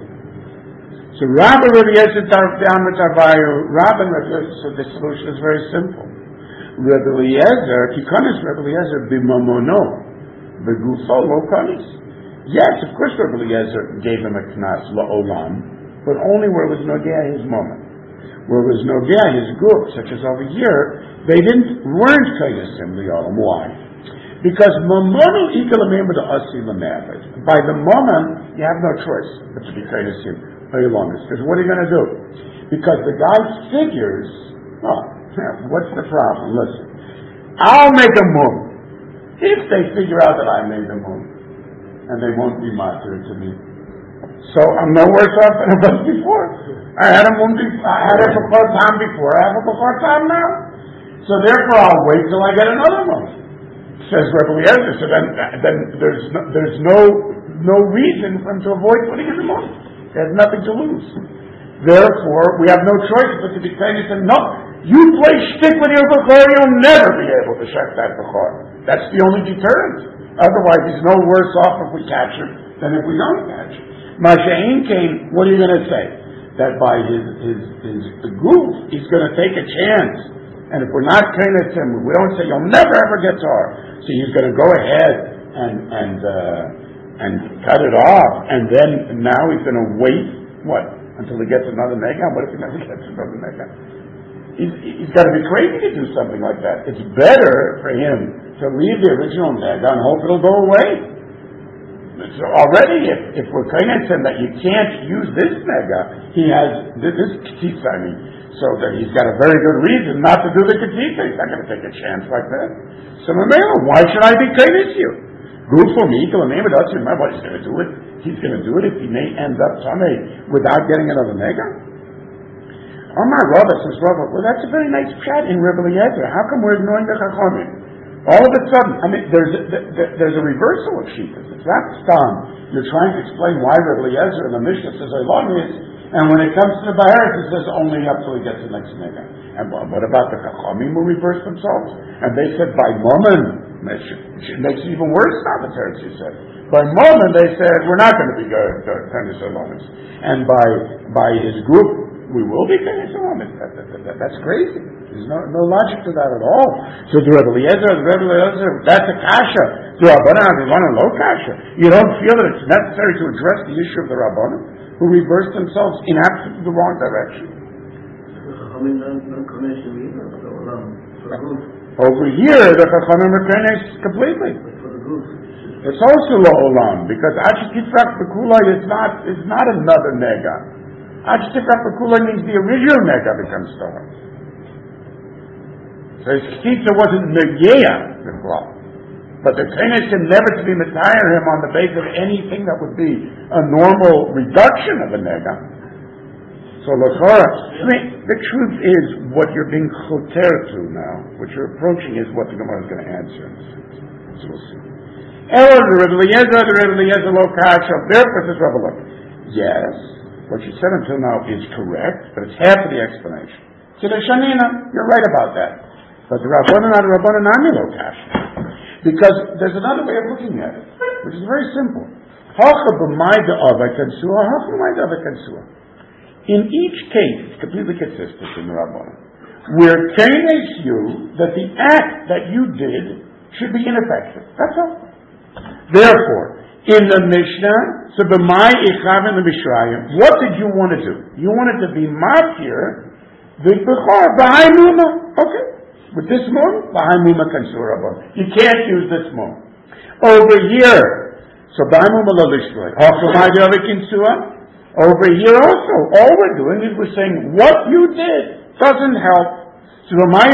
So Rabbi Eliezer down with Avayu. Rabbi Eliezer said the solution is very simple. Rabbi Eliezer, Kikanis Rabbi Eliezer b'mamono, b'gufo lo kanis. Yes, of course Rabbi Eliezer gave him a knas la'olam, but only where it was nogea his moment. Where it was nogea his group, such as over here, they weren't kaisim li'olam. Why? Because mamono ikalamim with the asi l'me'avet. By the moment, you have no choice but to be kaisim li'olam. Because what are you going to do? Because the guy figures, what's the problem? Listen, I'll make a move. If they figure out that I made the move, and they won't be matir to me, so I'm no worse off than I was before. I had a before time before. I have a before time now. So therefore, I'll wait till I get another one. Says Rabbi Eliezer. So then there's no reason for him to avoid putting in the month. He has nothing to lose. Therefore, we have no choice but to be famous and no. You play shtick with your bechor, you'll never be able to check that bechor. That's the only deterrent. Otherwise, he's no worse off if we catch him than if we don't catch him. Masha'in came, what are you going to say? That by the goof, he's going to take a chance. And if we're not kind of him, we don't say, you'll never ever get tar. So he's going to go ahead and cut it off. And then now he's going to wait, until he gets another nega? What if he never gets another nega? He's got to be crazy to do something like that. It's better for him to leave the original nega and hope it'll go away. So already, if we're saying that you can't use this nega, he has this ketitza, so that he's got a very good reason not to do the ketitza. He's not going to take a chance like that. So why should I be kainis you? Good for me, to name it. Doesn't remember what he's going to do it. He's going to do it if he may end up someday without getting another nega. Omar Rava says, Rava, well, that's a very nice pshat in Rebbe Eliezer. How come we're ignoring the Chachamim? All of a sudden, I mean, there's a reversal of Shitas. It's not stam. You're trying to explain why Rebbe Eliezer in the Mishnah says Olam is, and when it comes to the Baharat, it says only up till he gets the next nega. And what about the Chachamim who reverse themselves? And they said by Momen, it makes it even worse now, the Teretz, you said. By Momen, they said, we're not going to be Tenis Olamis. And by his group, we will be Tenis Olamis. That's crazy. There's no logic to that at all. So the Rebbe Eliezer, that's a kasha. The Rabbanan, low kasha. You don't feel that it's necessary to address the issue of the Rabbanan, who reversed themselves in absolutely the wrong direction. Over here, the Chachamim are Kenes completely. It's also La'olam, because Achitifrak Bekulai is not another nega. Achitifrak Bekulai means the original nega becomes Torah. So his Ketitza wasn't Negea Bekulai. But the Kenes can never to be Matayar him on the basis of anything that would be a normal reduction of a nega. So L'chora, I mean, the truth is, what you're being choter to now, what you're approaching is what the Gemara is going to answer. So we'll see. Ela the Rebbe Eliezer lo kasha. Therefore says Rebbe Eliezer, yes, what you said until now is correct, but it's half of the explanation. Shanina, you're right about that. But the Rabbanan lo kasha. Because there's another way of looking at it, which is very simple. Hacha b'mayda avay kansua, hacha b'mayda avay kansua. In each case, it's completely consistent in the Rabbanan. We're telling you that the act that you did should be ineffective. That's all. Therefore, in the Mishnah, so b'may ichav in the Mishrayim, what did you want to do? You wanted to be matir the b'chor b'hai muma. Okay. With this moon, b'hai muma kansur rabban. You can't use this moon. Over here, so b'hai muma lo lishloi. Also, b'hai d'avei kinsua. Over here also, all we're doing is we're saying what you did doesn't help. So how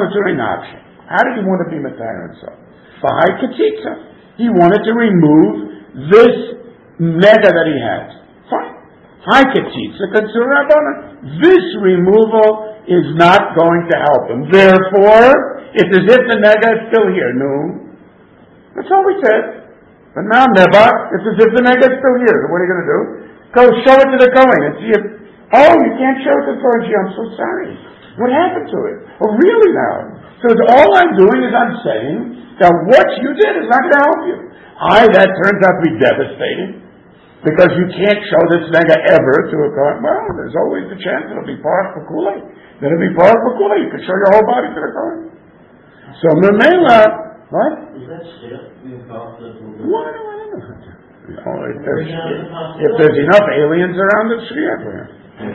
did he want to be Matayar himself? B'hai Ketitza. He wanted to remove this nega that he has. Fine. B'hai Ketitza Katsur Rabbanan. This removal is not going to help him. Therefore, it's as if the nega is still here. No. That's all we said. But now, Neba, it's as if the nega is still here. So what are you going to do? Go show it to the Kohen and see if, oh, you can't show it to the Kohen. I'm so sorry. What happened to it? Oh, really now? So all I'm doing is I'm saying that what you did is not going to help you. That turns out to be devastating because you can't show this nega ever to a Kohen. Well, there's always the chance it'll be Parach B'kulei. Then it'll be Parach B'kulei. You can show your whole body to the Kohen. So Memela, what?
Is that still involved?
What? I don't know. If there's enough aliens around, it's Shriya.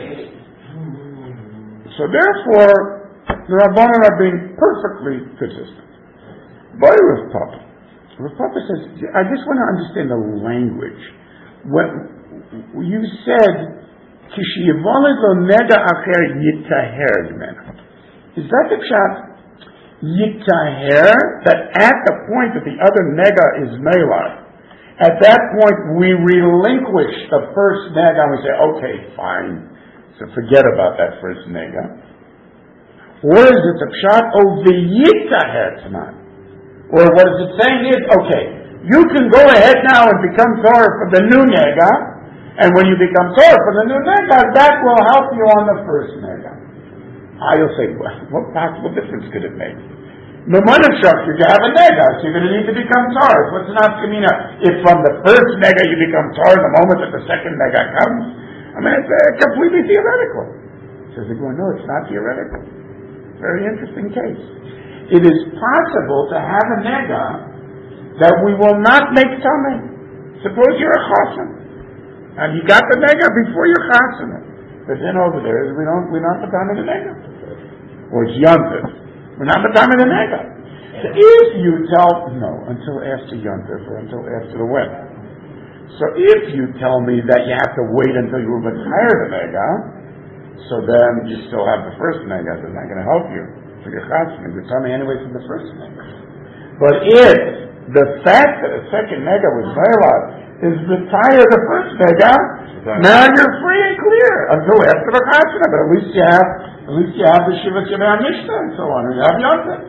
So therefore, the Rabbanan are being perfectly consistent. By Rav Papa. Rav Papa says, I just want to understand the language. When you said, Kishiyivoled lo nega acher yitaher mena. Is that the pshat? Yitaher, that at the point that the other nega is melar, at that point, we relinquish the first nega and we say, okay, fine. So forget about that first nega. Or is it the pshat of the yitaher tman? Or what is it saying is, okay, you can go ahead now and become Torah for the new nega, and when you become Torah for the new nega, that will help you on the first nega. You'll say, well, what possible difference could it make? The Monashuk, you have a nega, so you're going to need to become Torah. What's not Kamina? If from the first nega you become Torah the moment that the second nega comes, I mean, it's completely theoretical. Says they're going, no, it's not theoretical. Very interesting case. It is possible to have a nega that we will not make tamei. Suppose you're a chassan, and you got the nega before you're chassan. But then over there, we're not the time of the nega. Or it's yontif. We're not the time of the nega. So if you tell, no, until after Yontif or until after the wedding. So if you tell me that you have to wait until you retire the nega, so then you still have the first nega, that's not going to help you. For your chassan, you tell me anyway from the first nega. But if the fact that a second nega was meilad is retire the first nega, Now you're free and clear until after the Chasana, but at least you have the Shiva Shivah Mishnah and so on, and you have Yontif.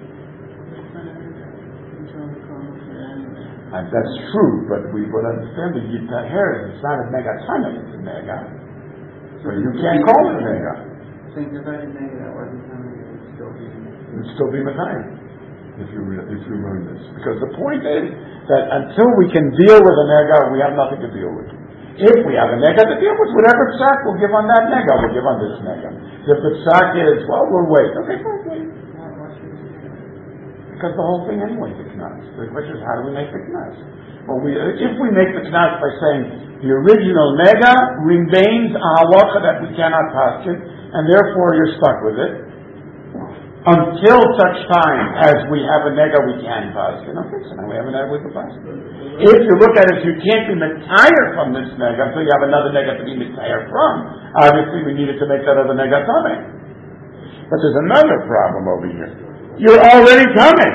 And that's true, but we would understand that Yitaher is not a Megatana, it's a Mega. So you can't call it a Mega.
So if I didn't make that wasn't coming, it would still be
Matayim if you learn this. Because the point is that until we can deal with a Nega, we have nothing to deal with. If we have a Nega to deal with, whatever psak we'll give on that Nega, we'll give on this Nega. If the psak is, well, we'll wait. Okay, we'll wait. Because the whole thing anyway is a knas. The question is, how do we make the knas? Well, if we make the knas by saying the original Nega remains a halacha that we cannot paskin, and therefore you're stuck with it, until such time as we have a nega we can paskin. Okay, so now we have a nega we can paskin. If you look at it, you can't be metayer from this nega until you have another nega to be metayer from. Obviously, we needed to make that other nega tameh. But there's another problem over here. You're already tameh.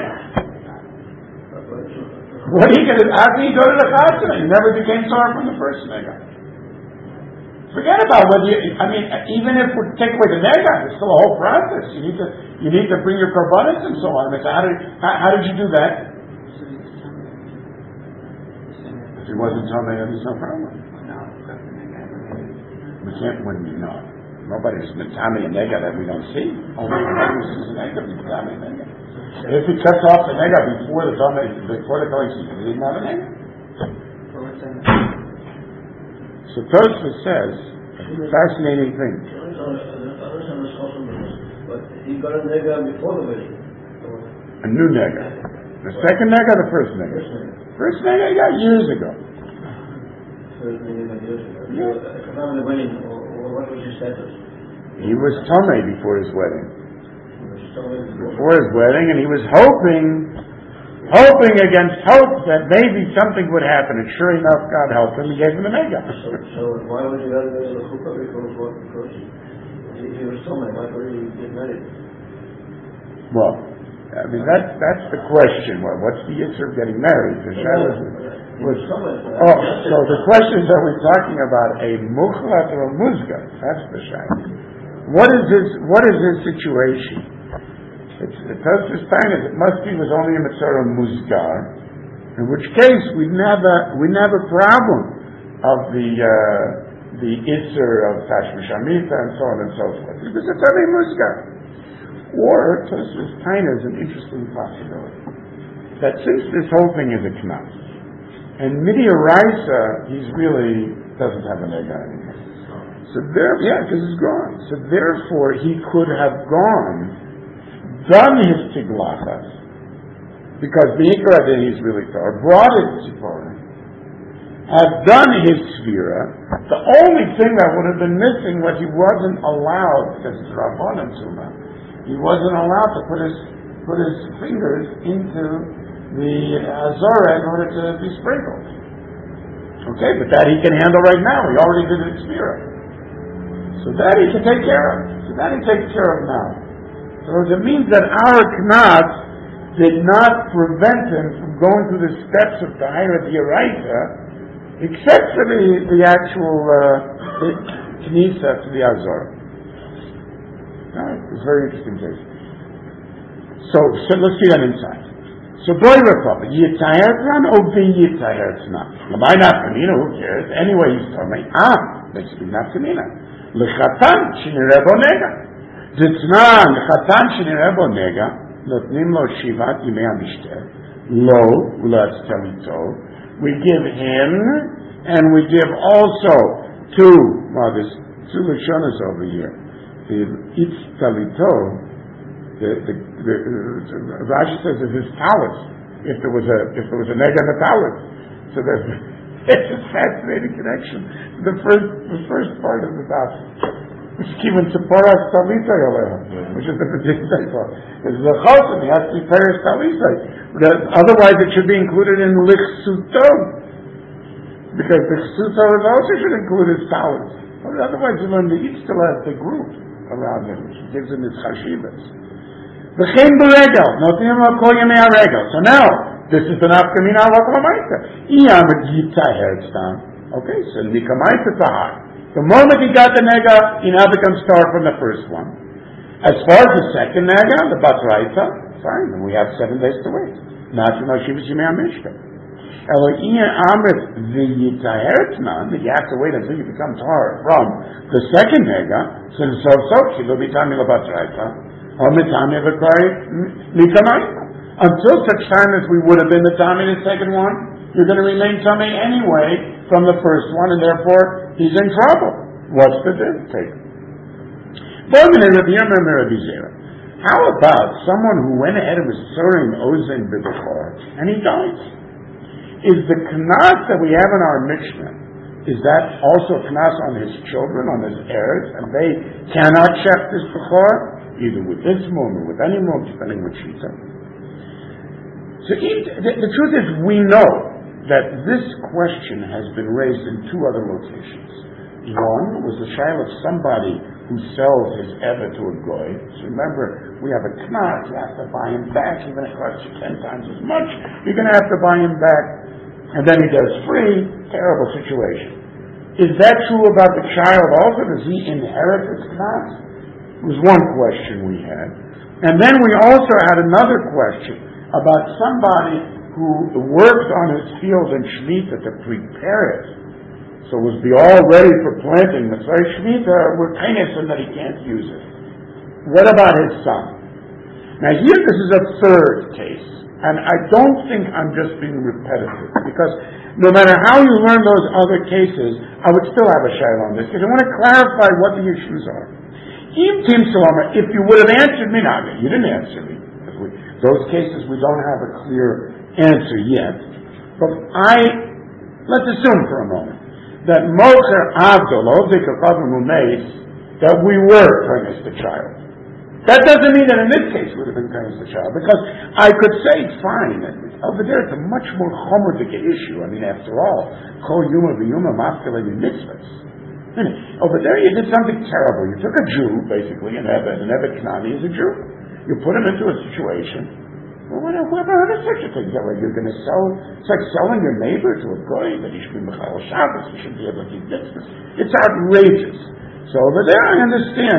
What are you going to? How can you go to the chasana? You never became sorry from the first nega. Forget about whether even if we take away the nega, it's still a whole process. You need to bring your korbanos and so on. So how did you do that? If he wasn't tameh, there's no problem. We can't when we know. Nobody's tameh a nega that we don't see. Only the sees a nega, we tameh a nega. If he cuts off the nega before the Kohen season, he didn't have a nega. So Tosfos says a fascinating thing.
But he got a nega before the wedding.
A new nega. The second nega, the first nega. First nega he got years ago.
First nega got years ago. Yeah. The wedding, what was his status?
He was tameh before his wedding. Before his wedding, and he was hoping against hope that maybe something would happen, and sure enough, God helped him. He gave him the nega.
So why would you rather go to the chuppah because he was tameh? Why would he get married?
Well, that's the question. What's the issue of getting married? The so the question is, are we talking about a muchlat or a muzgar? That's the shayla. What is his situation? The Tosfos Tainas, it must be was only a mitzvah muzgar, in which case we have a problem of the isser of tashmish amita and so on and so forth, because it's only muzgar. Or Tosfos Tainas is an interesting possibility that since this whole thing is a knas, and midiaraisa he really doesn't have an nega anymore. So because he's gone. So therefore he could have done his tiglachas, because the ikra that he's really thought, brought his tzipora, had done his svira. The only thing that would have been missing was he wasn't allowed, because it's Rabbanan Tzuma, he wasn't allowed to put his fingers into the azara in order to be sprinkled. Okay, but that he can handle right now. He already did his svira. So that he can take care of. So that he takes care of now. So it means that our knas did not prevent him from going through the steps of Tahira D'Oraisa, except for the actual knisa to the Azor. It's a very interesting case. So let's see that inside. So boy Republic, Yitahertzan or be Yitahertzan? Why not? Who cares? Anyway, he's told me, basically not Kamina. L'chatan shinirebo nega. Ditznan l'chatan shinirebo nega. Notnim lo shivat yimei hamishter. Lo ulatz talito. We give him, and we give also there's two lashonas over here. The itz talito, Rashi says it's his talus. If there was a nega in the talus, so it's a fascinating connection. The first part of the daf, which is even Tziporas Talita Yoleha, which is the particular part. It's the chosim, he has to be Paris Talita. Otherwise it should be included in Lichsuto, because the Lichsuto also should include his talus. Otherwise you learn the each still has the group around him, which gives him his chashivas. V'chein b'regel, notim lo kol yemei ha-regel. So now, this is the nafkamina halacha l'maisa. Iyam yitahertzam. Okay, so Nikamaita Tahar. The moment he got the nega, he now becomes tahar from the first one. As far as the second nega, the Batraita, fine, then we have 7 days to wait. Not to know Shiva Shimei Mishka. Elohim Amrit the Yitaheretman, that you have to wait until you become tahar from the second nega, so she will be Tami Batraita, or Mitami Vakari Nikamaita. Until such time as we would have been the Tami in the second one, you're going to remain Tami anyway from the first one, and therefore he's in trouble. What's the difference? How about someone who went ahead and was serving Ozen B'Bechor and he dies? Is the knas that we have in our Mishnah, is that also knas on his children, on his heirs, and they cannot shech this Bechor, either with this moon or with any moon, depending on Shita? So the truth is, we know that this question has been raised in 2 other locations. One was the shaila of somebody who sells his ever to a goy. So remember, we have a knas, you have to buy him back, even if it costs you 10 times as much, you're going to have to buy him back, and then he goes free. Terrible situation. Is that true about the child also? Does he inherit his knas? It was one question we had. And then we also had another question about somebody who worked on his field in Shemitah to prepare it, so it was all ready for planting. The first Shemitah, we're and that he can't use it. What about his son? Now here this is a third case, and I don't think I'm just being repetitive, because no matter how you learn those other cases, I would still have a shayla on this, because I want to clarify what the issues are. Tim Salama, if you would have answered me, now you didn't answer me. Those cases we don't have a clear answer yet, but let's assume for a moment that Mocher Avdol, that we were punished the child. That doesn't mean that in this case we would have been punished the child, because I could say, fine, over there it's a much more chomerdik issue. I mean, after all, Kol Yuma V'Yuma Mafkele Mitzvahs. Over there you did something terrible. You took a Jew, basically, and Eved Knani is a Jew. You put him into a situation. Well, whoever heard of such a thing? That way you're going to sell, it's like selling your neighbor to a goy that he should be Mechal Shabbos, he should be able to keep mitzvahs. It's outrageous. So over there I understand.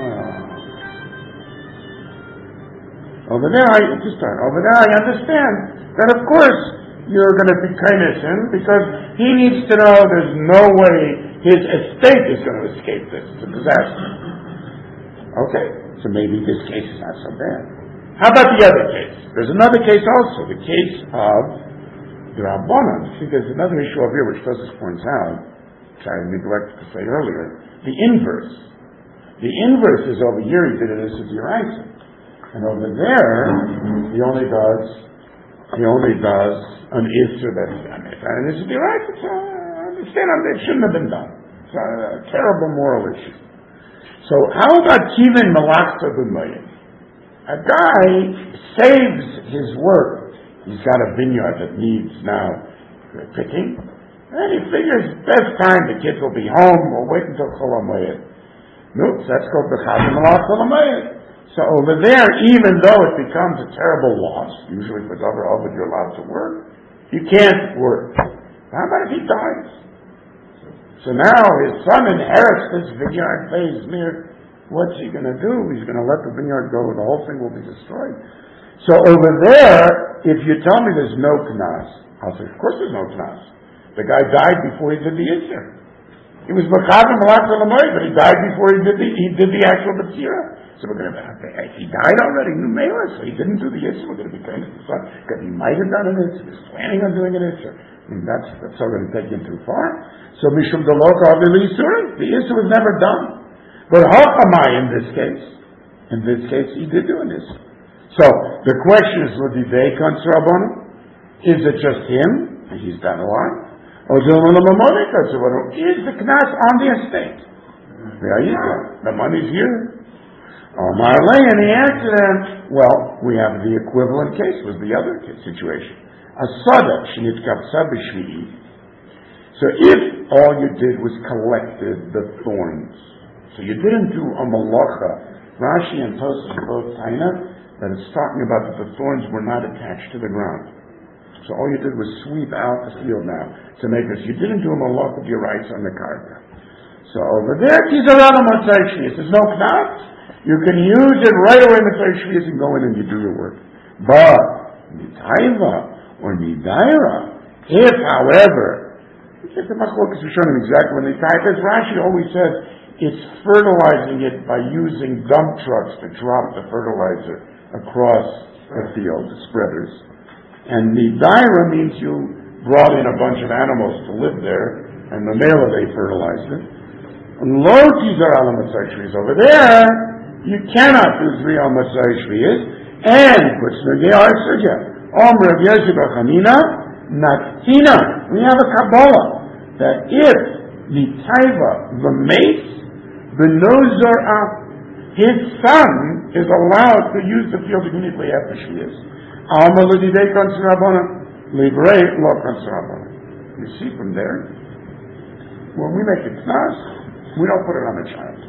Over there I understand that of course you're going to be him because he needs to know there's no way his estate is going to escape this. It's a disaster. Okay, so maybe this case is not so bad. How about the other case? There's another case also, the case of the Rabbanan. See, there's another issue over here which Tosfos points out, which I neglected to say earlier, the inverse. The inverse is over here, he did it as a deraisa. And over there, he only does an issue that's done. And it's a deraisa, I understand it shouldn't have been done. It's a terrible moral issue. So how about Kivin Malachta B'Mayim? A guy saves his work. He's got a vineyard that needs now picking. And he figures best time the kids will be home. We'll wait until Chol HaMoed. Nope, that's called B'Chazim Malach Chol HaMoed. So over there, even though it becomes a terrible loss, usually for Dover Ovid you're allowed to work, you can't work. How about if he dies? So now his son inherits this vineyard phase near. What's he going to do? He's going to let the vineyard go, the whole thing will be destroyed. So over there, if you tell me there's no knas, I'll say, of course there's no knas. The guy died before he did the Isser. He was Mekhavim Malach Salamoy, but he died before he did the actual B'tzira. So we're going to, if he died already, Numela, so he didn't do the Isser, we're going to be paying the son, because he might have done an Isser, he was planning on doing an Isser. And that's already taken too far. So Mishum Delok Avil Yisurim, the Isser was never done. But Hachamai in this case, he did do this. So the question is, is it just him? He's done a lot. Or is the knas on the estate? There you go. The money's here. And he answered them, well, we have the equivalent case, was the other situation. A sada, shnitkav sabishvi. So if all you did was collected the thorns, so you didn't do a malacha. Rashi and Tosfos both taina that it's talking about that the thorns were not attached to the ground. So all you did was sweep out the field now to make us. You didn't do a lot of your rights on the karka. So over there, there's no knas. You can use it right away, Mitzvah Shvius, and go in and you do your work. But Nitaiva or Nidaira, if, however, it's a machlokas Rishonim exactly when they type it. Rashi always says it's fertilizing it by using dump trucks to drop the fertilizer across the field, the spreaders. And Nidaira means you brought in a bunch of animals to live there, and the male they fertilized it. And Lo Tizar Ala Matzai Shvius over there, you cannot do Zri Al Matzai Shvius, and what's the Sugya? Omer of Yosef Chanina, Naktina. We have a Kabbalah that if the Taiva, the mace, the Nozar, his son is allowed to use the field immediately after Shvius. Alma L'didei Konserabona, Livrei Lo Konserabona. You see from there, when we make it knas, we don't put it on the child.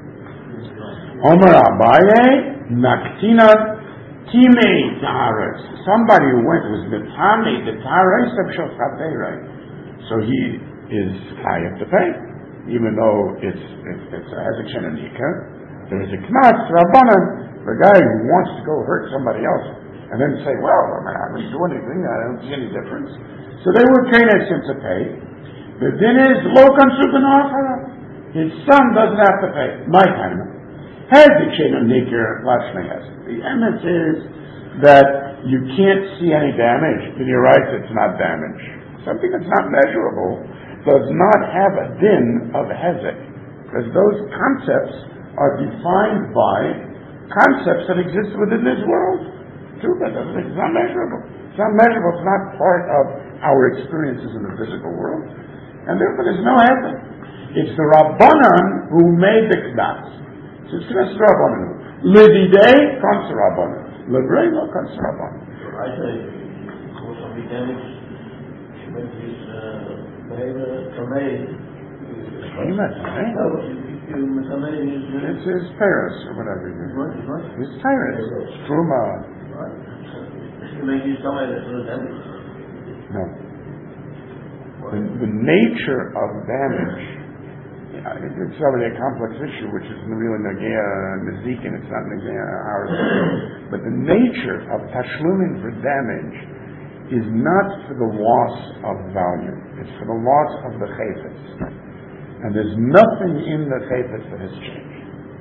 Omer Abaye, Naktina, Timei Tahares. Somebody who was the Tahares of Shofchateirei. So he is high to pay, even though it has a chenanika. There is a knas, Rabbanan, the guy who wants to go hurt somebody else, and then say, well, I didn't do anything, I don't see any difference. So they were trained to pay. The din is, Lo Kansukan Afara. His son doesn't have to pay. My time. Has the chenanika, Lashma has. The emes is that you can't see any damage. In your rights, it's not damage. Something that's not measurable does not have a din of hezek, because those concepts are defined by concepts that exist within this world. It's not measurable. It's not measurable. It's not part of our experiences in the physical world, and therefore there's no hezek. It's the Rabbanan who made the knas. So it's knas Rabbanan. L'didei konser Rabbanan. L'vrei lo konser Rabbanan.
I say, for some damage, when he's
it's his Paris or whatever. His Paris. Truma. No. The nature of damage, it's already a complex issue, which is really Nagea Nezikin, it's not Nagea ours. But the nature of Tashlumin for damage is not for the loss of value, it's for the loss of the chayfetz. And there's nothing in the chayfetz that has changed.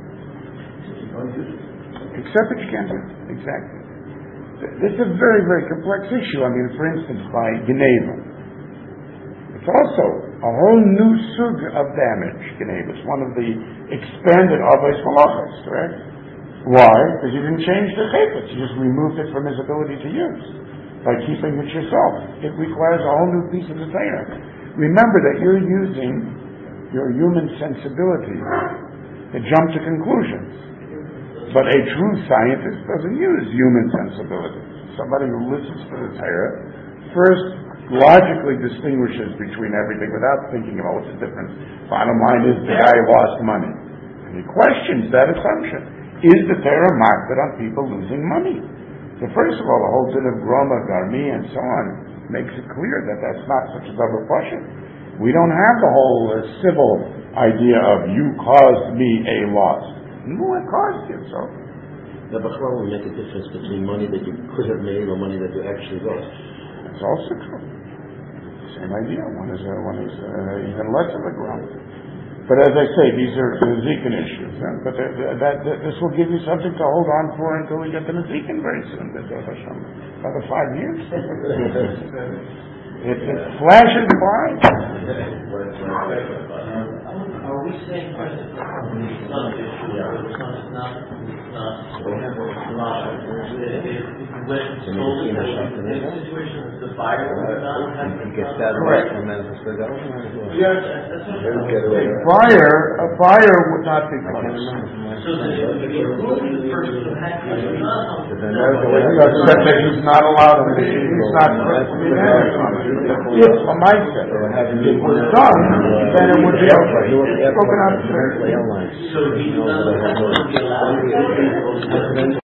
Except that you can't do it. Exactly. It's a very, very complex issue. I mean, for instance, by Geneva. It's also a whole new sug of damage, Geneva. It's one of the expanded Avos Malachos, correct? Why? Because you didn't change the chayfetz. You just removed it from his ability to use by keeping it yourself. It requires a whole new piece of the Torah. Remember that you're using your human sensibility to jump to conclusions. But a true scientist doesn't use human sensibility. Somebody who listens to the Torah first logically distinguishes between everything without thinking about what's the difference. Bottom line is the guy lost money. And he questions that assumption. Is the Torah marked on people losing money? So first of all, the whole din of Groma, Garmi, and so on makes it clear that that's not such a double question. We don't have the whole civil idea of you caused me a loss. No, I caused you, so.
The Bachra will make a difference between money that you could have made or money that you actually lost.
It's also true. Same idea. One is even less of a ground. But as I say, these are Nezikin issues. But this will give you something to hold on for until we get the Nezikin very soon. Another 5 years. It flashes by.
Are we saying first of all, the son issue, the son is not in a situation that the buyer would not have
He gets that right from manifested
a
buyer would not be punished.
So the person who had
Except that he's not allowed to be. He's not if a mindset it was done, then it would be okay. Spoken out.
So he's not allowed to be allowed